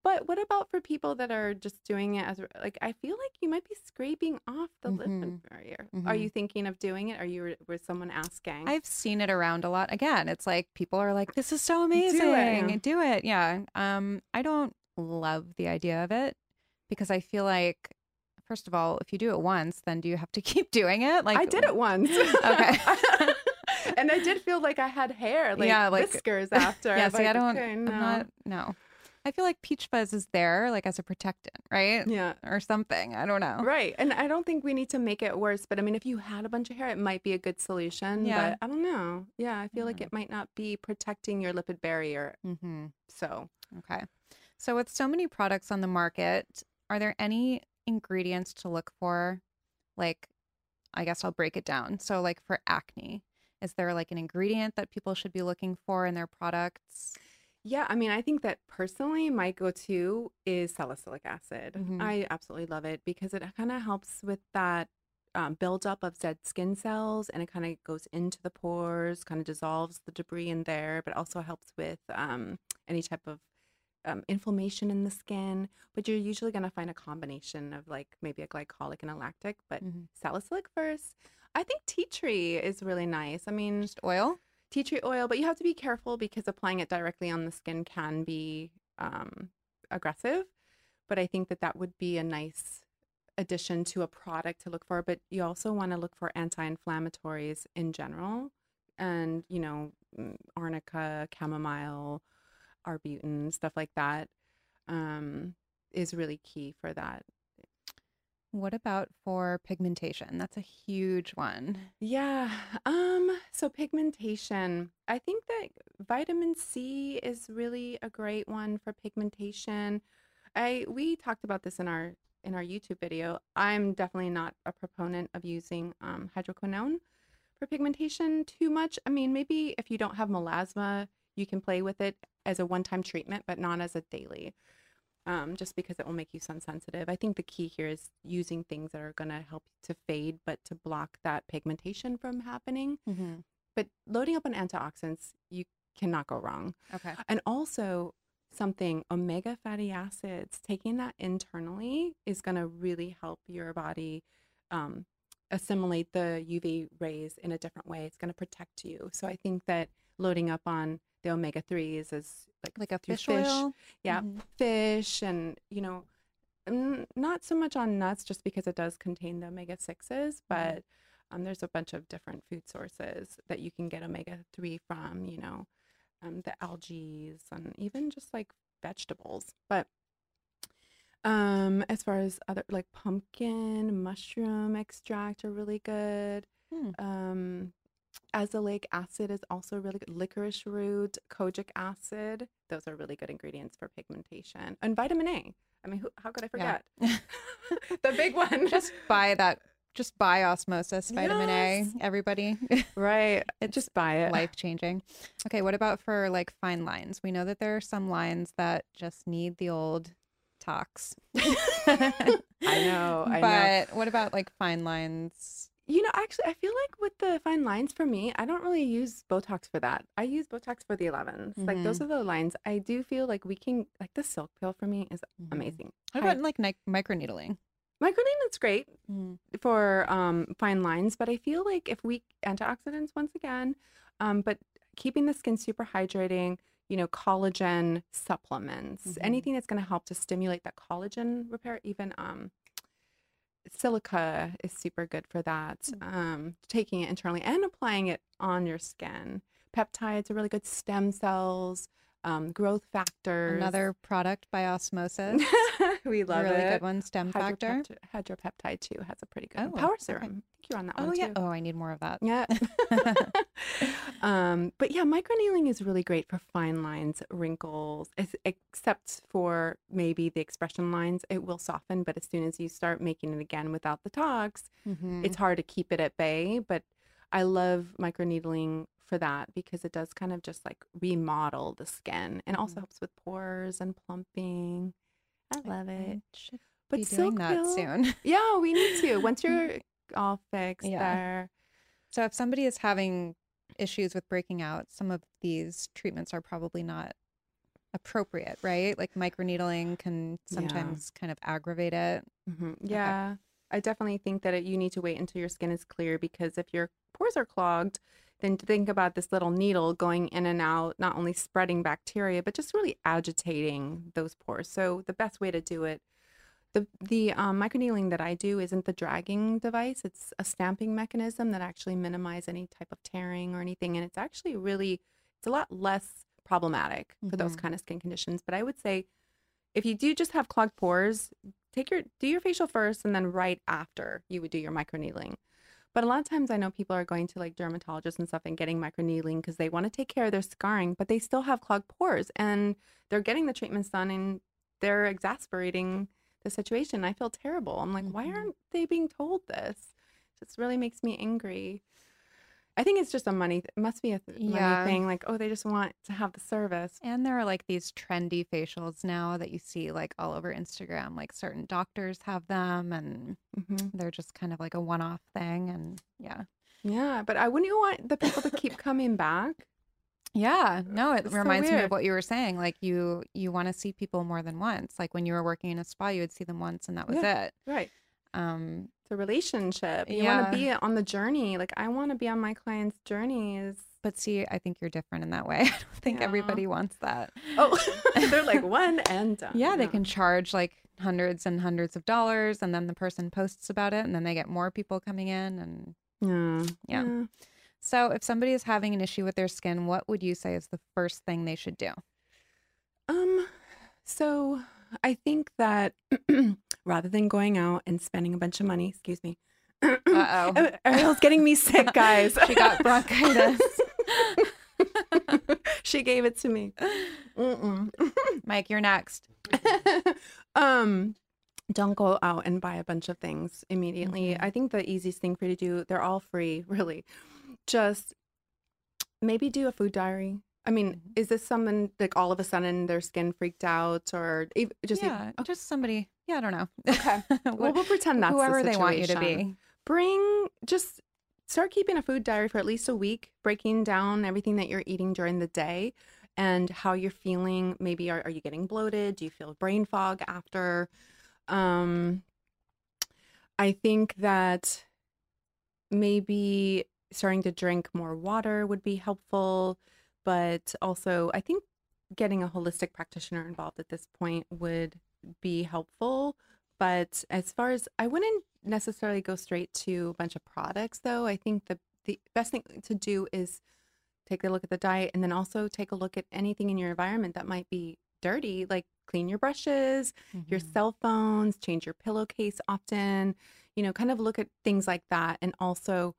But what about for people that are just doing it as like, I feel like you might be scraping off the lipid barrier. Are you thinking of doing it? Was someone asking? I've seen it around a lot. Again, it's like people are like, this is so amazing. Do it. Yeah. I don't love the idea of it because I feel like, first of all, if you do it once, then do you have to keep doing it? Like I did it once. Okay. And I did feel like I had hair, like whiskers after. Yeah, see, like, I don't, okay, I'm not, no. I feel like peach fuzz is there like as a protectant, right? Yeah. Or something. I don't know. Right. And I don't think we need to make it worse. But I mean, if you had a bunch of hair, it might be a good solution. Yeah. But I don't know. Yeah. I feel like it might not be protecting your lipid barrier. So. Okay. So with so many products on the market, are there any ingredients to look for? Like, I guess I'll break it down. So like for acne, is there like an ingredient that people should be looking for in their products? Yeah, I mean, I think that personally, my go-to is salicylic acid. I absolutely love it because it kind of helps with that buildup of dead skin cells, and it kind of goes into the pores, kind of dissolves the debris in there, but also helps with any type of inflammation in the skin. But you're usually going to find a combination of like maybe a glycolic and a lactic, but salicylic first. I think tea tree is really nice. I mean, just oil? Tea tree oil, but you have to be careful because applying it directly on the skin can be aggressive. But I think that would be a nice addition to a product to look for. But you also want to look for anti-inflammatories in general. And, you know, arnica, chamomile, arbutin, stuff like that is really key for that. What about for pigmentation? That's a huge one. Yeah. So pigmentation, I think that vitamin C is really a great one for pigmentation. We talked about this in our YouTube video. I'm definitely not a proponent of using hydroquinone for pigmentation too much. I mean, maybe if you don't have melasma, you can play with it as a one-time treatment, but not as a daily. Just because it will make you sun sensitive. I think the key here is using things that are going to help to fade, but to block that pigmentation from happening. But loading up on antioxidants, you cannot go wrong. Okay. And also omega fatty acids, taking that internally is going to really help your body assimilate the UV rays in a different way. It's going to protect you. So I think that loading up on the omega-3s is like a fish oil. Yeah, fish, and you know, not so much on nuts just because it does contain the omega-6s, but there's a bunch of different food sources that you can get omega-3 from, you know, the algae and even just like vegetables. But as far as other like pumpkin, mushroom extract are really good. Azelaic acid is also really good. Licorice root, kojic acid. Those are really good ingredients for pigmentation. And vitamin A. I mean, how could I forget? Yeah. The big one. Just buy Osmosis vitamin A, everybody. Right. Just buy it. Life-changing. Okay, what about for like fine lines? We know that there are some lines that just need the old tox. I know. But what about like fine lines? You know, actually, I feel like with the fine lines for me, I don't really use Botox for that. I use Botox for the 11s. Like those are the lines. I do feel like we can, like the silk pill for me is amazing. What about like microneedling? Microneedling is great for fine lines, but I feel like if antioxidants once again, but keeping the skin super hydrating, you know, collagen supplements, anything that's going to help to stimulate that collagen repair, even silica is super good for that. Taking it internally and applying it on your skin. Peptides are really good. Stem cells, growth factors. Another product by Osmosis. We love really it. Good one. Stem factor. Hydropeptide too has a pretty good one. Power serum. I think you're on that one too. Yeah. Oh, I need more of that. Yeah. But yeah, microneedling is really great for fine lines, wrinkles, except for maybe the expression lines. It will soften, but as soon as you start making it again without the tox, it's hard to keep it at bay. But I love microneedling for that because it does kind of just like remodel the skin and also helps with pores and plumping. I love it. Should be doing that soon. Yeah, we need to. Once you're all fixed there. So if somebody is having issues with breaking out, some of these treatments are probably not appropriate, right? Like microneedling can sometimes kind of aggravate it. Mm-hmm. Yeah. Okay. I definitely think that you need to wait until your skin is clear, because if your pores are clogged, then think about this little needle going in and out, not only spreading bacteria, but just really agitating those pores. So the best way to do it, the microneedling that I do isn't the dragging device. It's a stamping mechanism that actually minimizes any type of tearing or anything. And it's actually it's a lot less problematic for those kind of skin conditions. But I would say if you do just have clogged pores, do your facial first, and then right after you would do your microneedling. But a lot of times I know people are going to like dermatologists and stuff and getting microneedling because they want to take care of their scarring, but they still have clogged pores and they're getting the treatments done and they're exasperating the situation. I feel terrible. I'm like, why aren't they being told this? It just really makes me angry. I think it's just it must be a money thing. Like, oh, they just want to have the service. And there are like these trendy facials now that you see like all over Instagram. Like certain doctors have them, and they're just kind of like a one-off thing. And yeah. But I wouldn't want the people to keep coming back. Yeah, no, it reminds me of what you were saying. Like you want to see people more than once. Like when you were working in a spa, you would see them once, and that was it. Right. It's a relationship. You want to be on the journey. Like I want to be on my clients' journeys. But see, I think you're different in that way. I don't think everybody wants that. Oh, they're like one and done. Yeah, they can charge like hundreds and hundreds of dollars, and then the person posts about it, and then they get more people coming in, and yeah. So if somebody is having an issue with their skin, what would you say is the first thing they should do? So I think that rather than going out and spending a bunch of money, excuse me. Uh-oh. Ariel's getting me sick, guys. She got bronchitis. She gave it to me. Mike, you're next. Don't go out and buy a bunch of things immediately. I think the easiest thing for you to do, they're all free, really. Just maybe do a food diary. I mean, is this someone like all of a sudden their skin freaked out, or just just somebody? Yeah, I don't know. Okay, well, we'll pretend that's whoever the they want you to be. Just start keeping a food diary for at least a week, breaking down everything that you're eating during the day and how you're feeling. Maybe are you getting bloated? Do you feel brain fog after? I think that maybe starting to drink more water would be helpful, but also I think getting a holistic practitioner involved at this point would be helpful. But as far as, I wouldn't necessarily go straight to a bunch of products though. I think the best thing to do is take a look at the diet, and then also take a look at anything in your environment that might be dirty, like clean your brushes, your cell phones, change your pillowcase often, kind of look at things like that. And also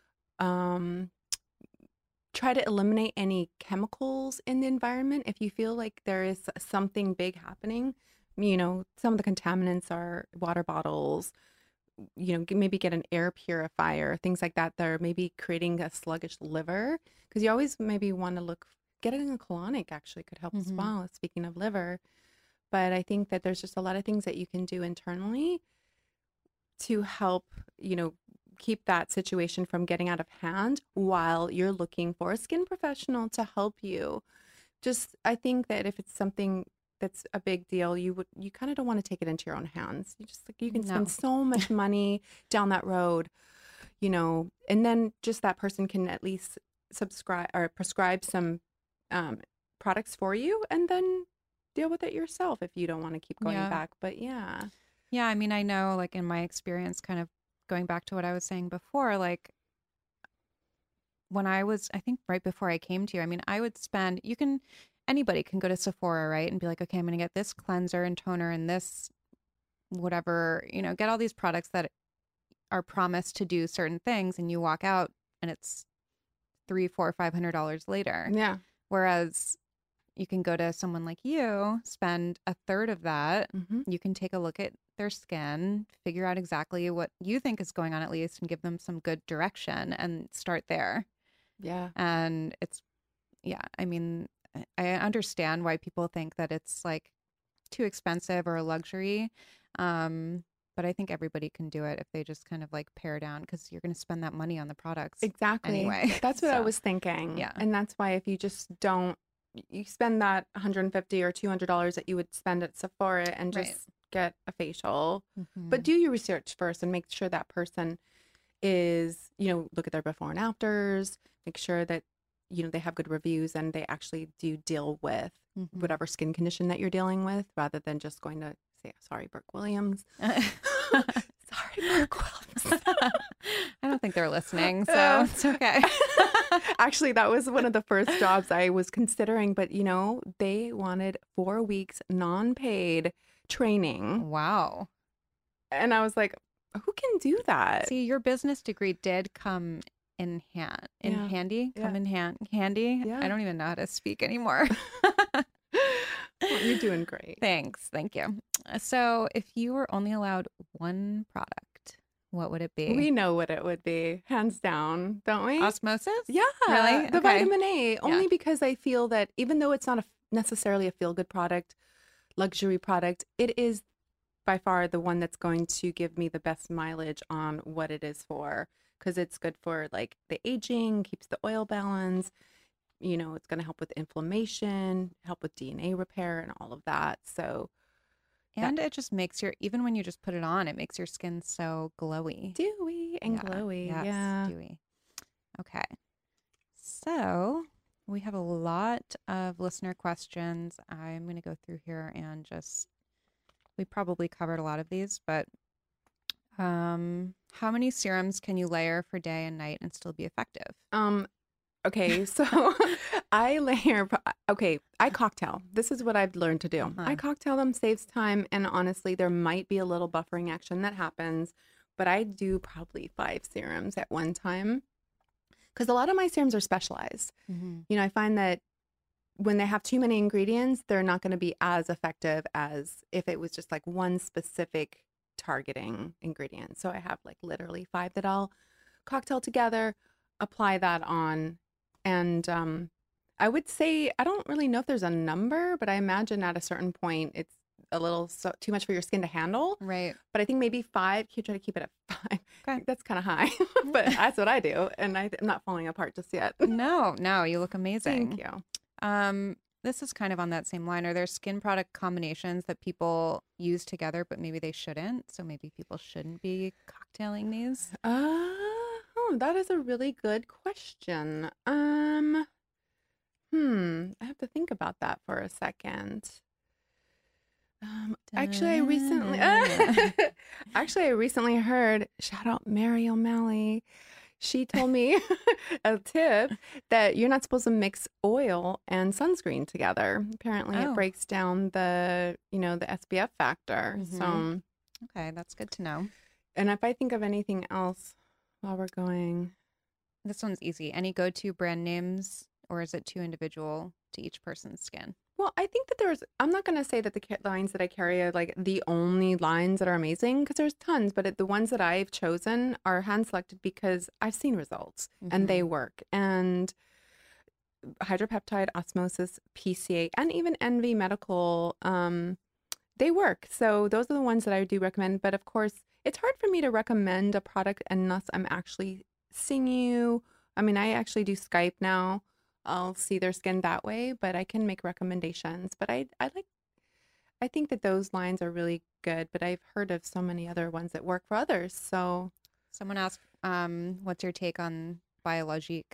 try to eliminate any chemicals in the environment. If you feel like there is something big happening, some of the contaminants are water bottles, maybe get an air purifier, things like that are maybe creating a sluggish liver, because you always maybe want to getting a colonic actually could help as well, speaking of liver. But I think that there's just a lot of things that you can do internally to help, keep that situation from getting out of hand while you're looking for a skin professional to help you. I think that if it's something that's a big deal, you kind of don't want to take it into your own hands. You can spend so much money down that road, and then just that person can at least subscribe or prescribe some products for you, and then deal with it yourself if you don't want to keep going back. But yeah, I mean, I know, like in my experience, kind of going back to what I was saying before, like when I think right before I came to you, I mean, I would spend, anybody can go to Sephora, right? And be like, okay, I'm going to get this cleanser and toner and this whatever, get all these products that are promised to do certain things. And you walk out and it's $300, $400, $500 later. Yeah. Whereas you can go to someone like you, spend a third of that. You can take a look at their skin, figure out exactly what you think is going on at least, and give them some good direction and start there. Yeah. And I mean, I understand why people think that it's like too expensive or a luxury. But I think everybody can do it if they just kind of like pare down, because you're going to spend that money on the products. Exactly. Anyway. That's what I was thinking. Yeah. And that's why if you just don't you spend that $150 or $200 that you would spend at Sephora and just Right. get a facial. Mm-hmm. But do your research first and make sure that person is, look at their before and afters, make sure that, they have good reviews and they actually do deal with Mm-hmm. whatever skin condition that you're dealing with, rather than just going to say, sorry, Brooke Williams. Sorry, Brooke Williams. I don't think they're listening, so it's okay. Actually, that was one of the first jobs I was considering, but they wanted 4 weeks non-paid training. Wow. And I was like, who can do that? See, your business degree did come in handy. Yeah. Handy. Yeah. I don't even know how to speak anymore. Well, you're doing great. Thanks. Thank you. So if you were only allowed one product, what would it be? We know what it would be, hands down, don't we? Osmosis? Yeah, Really? the Okay. vitamin A. Only because I feel that even though it's not necessarily a feel-good product, luxury product, it is by far the one that's going to give me the best mileage on what it is for, because it's good for like the aging, keeps the oil balance. It's going to help with inflammation, help with DNA repair and all of that. So, And it just makes even when you just put it on, it makes your skin so glowy. dewy and glowy. Yes, Yeah. dewy. Okay. So we have a lot of listener questions. I'm going to go through here and we probably covered a lot of these, but how many serums can you layer for day and night and still be effective? Okay, so I cocktail. This is what I've learned to do. Uh-huh. I cocktail them, saves time, and honestly, there might be a little buffering action that happens, but I do probably 5 serums at one time because a lot of my serums are specialized. Mm-hmm. I find that when they have too many ingredients, they're not going to be as effective as if it was just like one specific targeting ingredient. So I have like literally 5 that I'll cocktail together, apply that on. And I would say, I don't really know if there's a number, but I imagine at a certain point, it's a little too much for your skin to handle. Right. But I think maybe 5, you try to keep it at 5. Okay. That's kind of high, but that's what I do. And I'm not falling apart just yet. No, you look amazing. Thank you. This is kind of on that same line. Are there skin product combinations that people use together, but maybe they shouldn't? So maybe people shouldn't be cocktailing these? That is a really good question. I have to think about that for a second. Actually, I recently heard, shout out Mary O'Malley. She told me a tip that you're not supposed to mix oil and sunscreen together. Apparently, it breaks down the SPF factor. Mm-hmm. So, okay, that's good to know. And if I think of anything else while we're going, this one's easy. Any go-to brand names, or is it too individual to each person's skin? Well, I think that I'm not going to say that the lines that I carry are like the only lines that are amazing, because there's tons, but the ones that I've chosen are hand selected because I've seen results and they work. And Hydropeptide, Osmosis, PCA, and even Envy Medical, they work. So those are the ones that I do recommend. But of course, it's hard for me to recommend a product unless I'm actually seeing you. I mean, I actually do Skype now. I'll see their skin that way, but I can make recommendations. But I think that those lines are really good, but I've heard of so many other ones that work for others. So someone asked, what's your take on Biologique?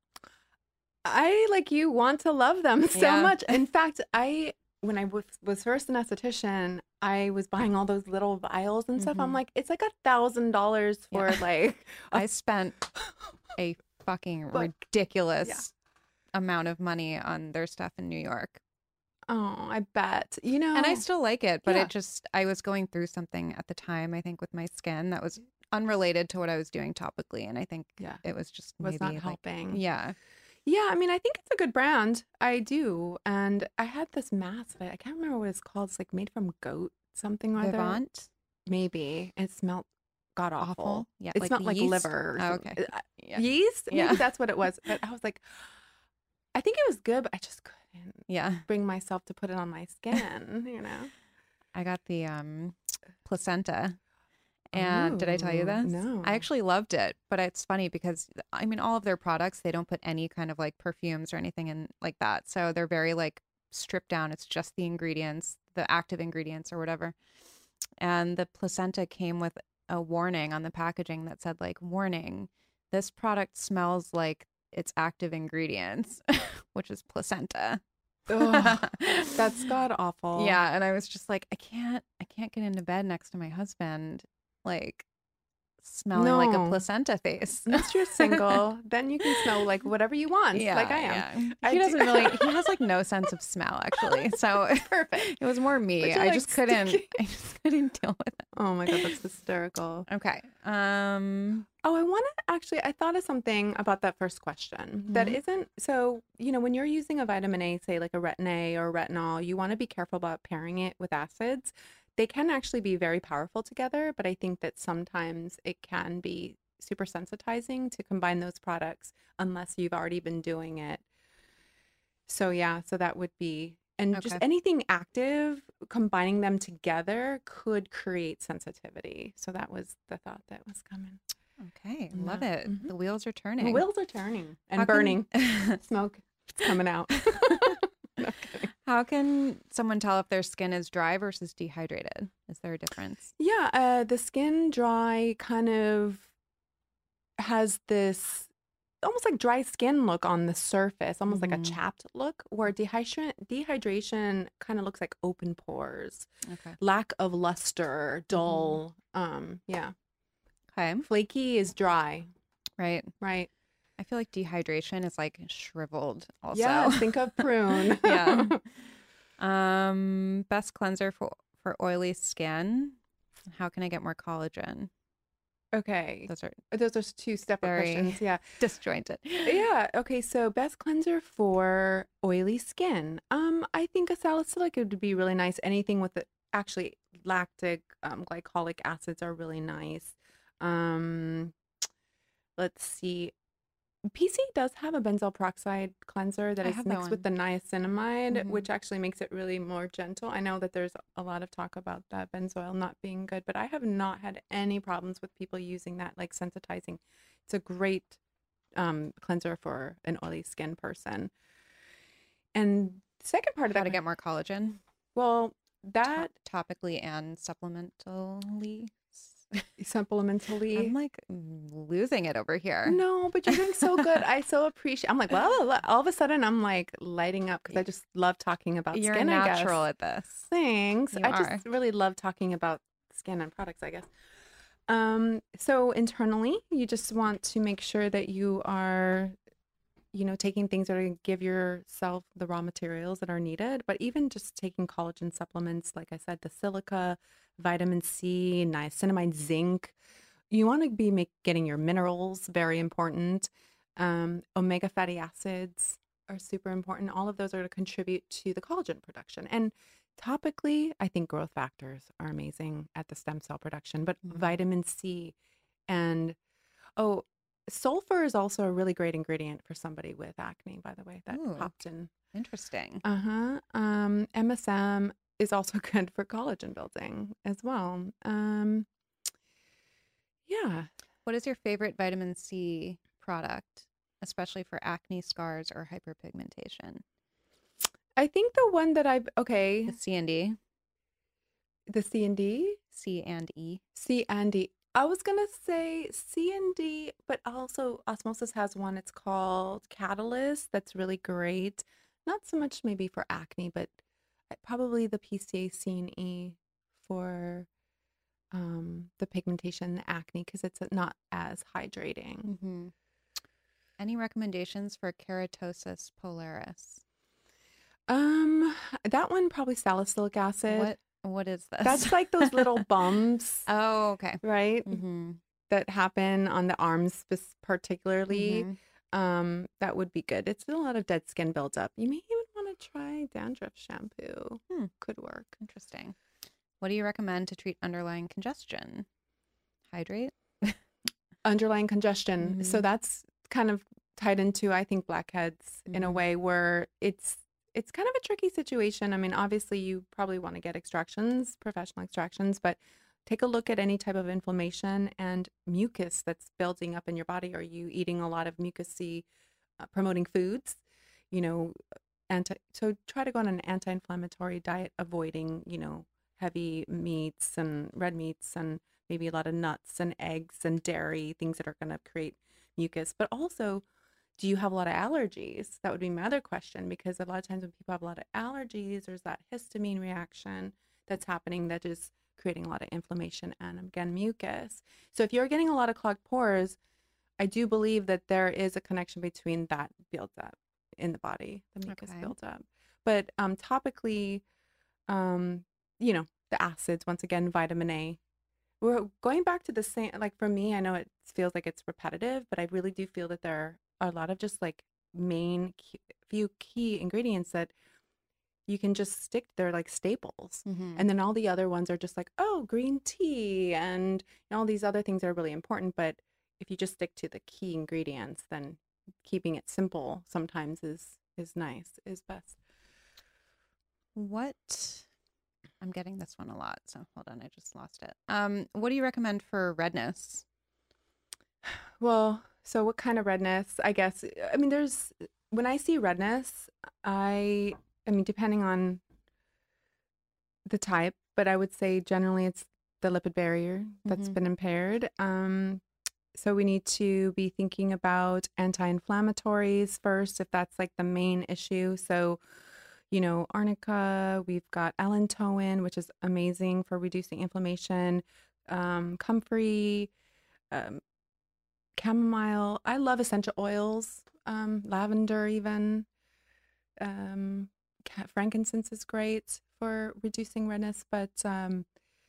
I, like you, want to love them so much. In fact, when I was first an esthetician, I was buying all those little vials and stuff. I'm like, it's like $1,000 for like. I spent a fucking ridiculous amount of money on their stuff in New York. Oh, I bet. And I still like it, but I was going through something at the time, I think, with my skin that was unrelated to what I was doing topically. And I think it was just maybe not helping. Yeah. Yeah, I mean, I think it's a good brand. I do. And I had this mask, I can't remember what it's called. It's like made from goat something or other. Vivant? Maybe. It smelled god awful. Yeah, it smelled like yeast? liver. Oh, okay. Yeast? Yeah. Maybe that's what it was. But I was like, I think it was good, but I just couldn't bring myself to put it on my skin, I got the placenta. And did I tell you this? No. I actually loved it, but it's funny because I mean, all of their products, they don't put any kind of like perfumes or anything in like that. So they're very like stripped down. It's just the ingredients, the active ingredients or whatever. And the placenta came with a warning on the packaging that said like, warning, this product smells like its active ingredients, which is placenta. Ugh, that's god awful. Yeah, and I was just like, I can't get into bed next to my husband like smelling like a placenta face. Unless you're single, then you can smell like whatever you want, like I am. Yeah. He doesn't really. He has like no sense of smell actually. So perfect. It was more me. I just couldn't deal with it. Oh my god, that's hysterical. Okay. Oh, I thought of something about that first question that isn't, so, when you're using a vitamin A, say like a Retin-A or retinol, you want to be careful about pairing it with acids. They can actually be very powerful together, but I think that sometimes it can be super sensitizing to combine those products unless you've already been doing it. So yeah, so that would be, and just anything active, combining them together could create sensitivity. So that was the thought that was coming. Okay, love it. The wheels are turning. The wheels are turning and burning. Smoke is coming out. No kidding. How can someone tell if their skin is dry versus dehydrated? Is there a difference? Yeah, the skin dry kind of has this almost like dry skin look on the surface, almost like a chapped look, where dehydration kind of looks like open pores, lack of luster, dull. Yeah. Okay. Flaky is dry. Right. Right. I feel like dehydration is like shriveled also. Yeah, think of prune. Yeah. Best cleanser for oily skin. How can I get more collagen? Okay. Those are two separate questions. Yeah. Disjointed. Yeah. Okay. So best cleanser for oily skin. I think a salicylic would be really nice. Anything with actually lactic glycolic acids are really nice. Let's see. PC does have a benzoyl peroxide cleanser that is mixed with the niacinamide, which actually makes it really more gentle. I know that there's a lot of talk about that benzoyl not being good, but I have not had any problems with people using that, like sensitizing. It's a great cleanser for an oily skin person. And the second part of that, how to get more collagen? Well, that topically and supplementally. Supplementally. I'm like losing it over here. No, but you're doing so good. I so appreciate. I'm like, well, all of a sudden I'm like lighting up because I just love talking about you're skin. You're natural I at this. Thanks. Just really love talking about skin and products, I guess. So internally, you just want to make sure that you are, taking things that are going to give yourself the raw materials that are needed. But even just taking collagen supplements, like I said, the silica, vitamin C, niacinamide, zinc. You want to be getting your minerals, very important. Omega fatty acids are super important. All of those are to contribute to the collagen production. And topically, I think growth factors are amazing at the stem cell production, but vitamin C and, sulfur is also a really great ingredient for somebody with acne, by the way, that popped in. Interesting. MSM is also good for collagen building as well. Yeah. What is your favorite vitamin C product, especially for acne, scars, or hyperpigmentation? I think the one that the C&D. The C&D? C and E. C and D. I was going to say C&D, but also Osmosis has one. It's called Catalyst. That's really great. Not so much maybe for acne, but probably the PCA C&E for the pigmentation, the acne, because it's not as hydrating. Any recommendations for keratosis pilaris? That one probably salicylic acid. What is this? That's like those little bumps. Oh, okay. Right? That happen on the arms particularly. That would be good. It's a lot of dead skin buildup. You may even want to try dandruff shampoo. Could work. Interesting. What do you recommend to treat underlying congestion? Hydrate? Underlying congestion. So that's kind of tied into, I think, blackheads in a way where it's kind of a tricky situation. I mean, obviously you probably want to get extractions, professional extractions, but take a look at any type of inflammation and mucus that's building up in your body. Are you eating a lot of mucusy promoting foods? So try to go on an anti-inflammatory diet, avoiding, heavy meats and red meats and maybe a lot of nuts and eggs and dairy, things that are going to create mucus. But also, do you have a lot of allergies? That would be my other question, because a lot of times when people have a lot of allergies, there's that histamine reaction that's happening that is creating a lot of inflammation and, again, mucus. So if you're getting a lot of clogged pores, I do believe that there is a connection between that buildup in the body, the mucus buildup. But topically, the acids, once again, vitamin A. We're going back to the same, like for me, I know it feels like it's repetitive, but I really do feel that there are a lot of just like few key ingredients that you can just stick. They're like staples. And then all the other ones are just like, oh, green tea and all these other things are really important. But if you just stick to the key ingredients, then keeping it simple sometimes is nice, is best. I'm getting this one a lot, so hold on, I just lost it. What do you recommend for redness? Well, so what kind of redness? I guess, when I see redness, I mean, depending on the type, but I would say generally it's the lipid barrier that's been impaired. So we need to be thinking about anti-inflammatories first, if that's like the main issue. So, arnica, we've got allantoin, which is amazing for reducing inflammation, comfrey, chamomile. I love essential oils, lavender even. Frankincense is great for reducing redness, but let's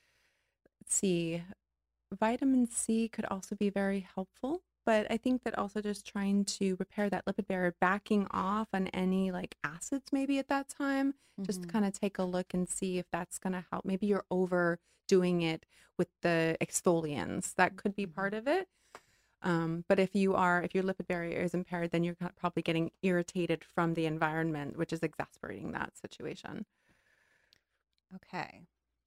see. Vitamin C could also be very helpful, but I think that also just trying to repair that lipid barrier, backing off on any like acids maybe at that time, just kind of take a look and see if that's going to help. Maybe you're overdoing it with the exfoliants. That could be part of it. But if your lipid barrier is impaired, then you're probably getting irritated from the environment, which is exacerbating that situation. Okay.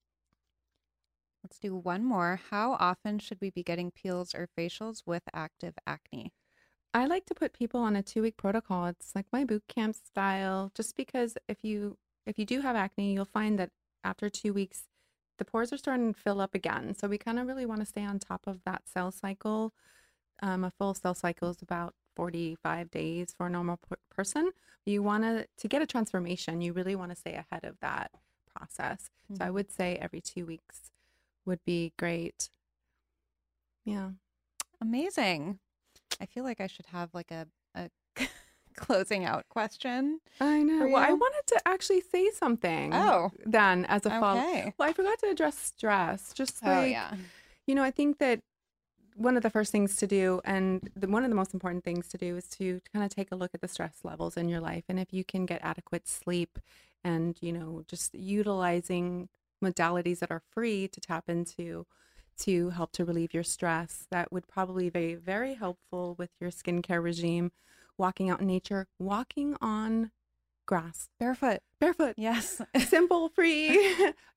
Let's do one more. How often should we be getting peels or facials with active acne? I like to put people on a 2-week protocol. It's like my boot camp style, just because if you do have acne, you'll find that after 2 weeks, the pores are starting to fill up again. So we kind of really want to stay on top of that cell cycle. A full cell cycle is about 45 days for a normal person. You want to get a transformation, you really want to stay ahead of that process. So I would say every 2 weeks would be great. Yeah. Amazing. I feel like I should have like a closing out question. I know. Well, I wanted to actually say something. Oh. Then as a follow. Okay. Well, I forgot to address stress. Just like, I think that one of the first things to do, and one of the most important things to do, is to kind of take a look at the stress levels in your life. And if you can get adequate sleep and, just utilizing modalities that are free to tap into to help to relieve your stress, that would probably be very helpful with your skincare regime. Walking out in nature, walking on grass. Barefoot. Yes. Simple, free,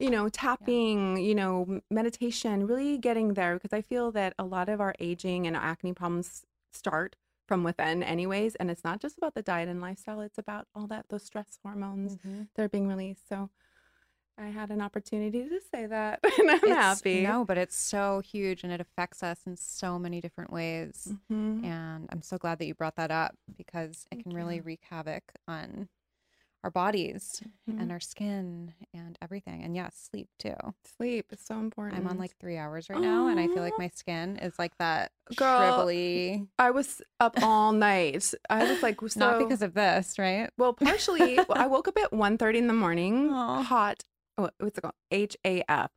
tapping, meditation, really getting there, because I feel that a lot of our aging and acne problems start from within anyways. And it's not just about the diet and lifestyle. It's about all those stress hormones that are being released. So I had an opportunity to say that, and I'm happy. No, but it's so huge, and it affects us in so many different ways. And I'm so glad that you brought that up, because it can really wreak havoc on our bodies and our skin and everything. And sleep too. Sleep is so important. I'm on like 3 hours right now, and I feel like my skin is like that shrivelly. I was up all night. I was like, not because of this, right? Well, partially. I woke up at 1:30 in the morning, hot. What's it called? HAF.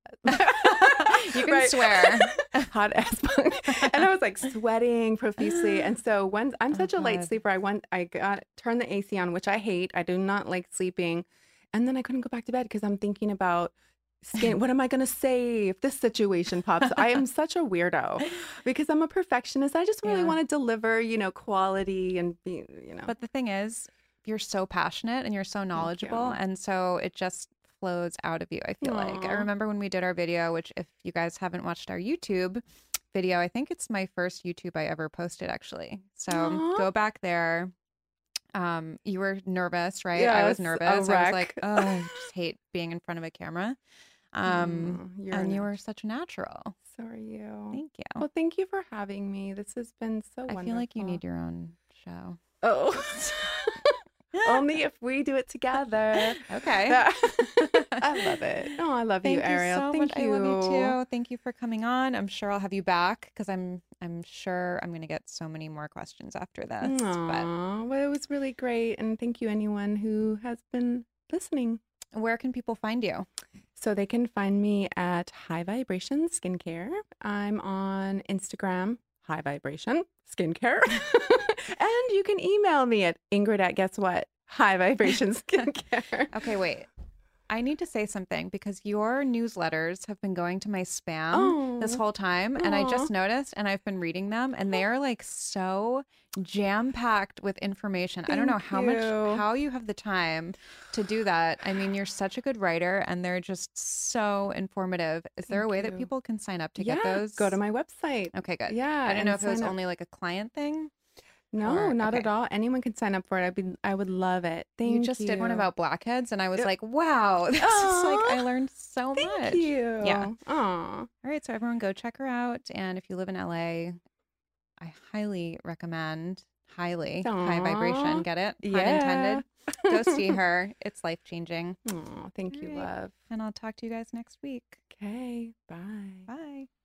You can swear. Hot as fuck. And I was like sweating profusely. And so when I'm such a light sleeper, I turned the AC on, which I hate. I do not like sleeping. And then I couldn't go back to bed because I'm thinking about skin. What am I going to say if this situation pops? I am such a weirdo because I'm a perfectionist. I just really want to deliver, quality and be. But the thing is, you're so passionate and you're so knowledgeable. And so it just flows out of you, I feel like. I remember when we did our video, which if you guys haven't watched our YouTube video, I think it's my first YouTube I ever posted, actually. So go back there. You were nervous, right? Yes, I was nervous. I was like, oh, I just hate being in front of a camera. And you were such a natural. So are you. Thank you. Well, thank you for having me. This has been so wonderful. I feel like you need your own show. Oh. Only if we do it together. Okay. I love it. Oh, I love you, Ariel. Thank you so much. I love you too. Thank you for coming on. I'm sure I'll have you back because I'm sure I'm going to get so many more questions after this. Well, it was really great. And thank you, anyone who has been listening. Where can people find you? So they can find me at High Vibration Skincare. I'm on Instagram, High Vibration Skincare. And you can email me at Ingrid at guess what? High Vibration Skincare. Okay, wait. I need to say something because your newsletters have been going to my spam this whole time. And I just noticed and I've been reading them and they are like so jam-packed with information. I don't know how you have the time to do that. I mean, you're such a good writer and they're just so informative. Is there a way that people can sign up to get those? Go to my website. Okay, good. Yeah. I didn't know if it was only like a client thing. No, not at all. Anyone can sign up for it. I would love it. Thank you. You just did one about blackheads, and I was like, wow, this is like, I learned so much. Thank you. Yeah. Aww. All right, so everyone go check her out. And if you live in LA, I highly recommend, High Vibration. Get it? Pun intended. Go see her. It's life-changing. Thank you, love. And I'll talk to you guys next week. Okay, bye. Bye.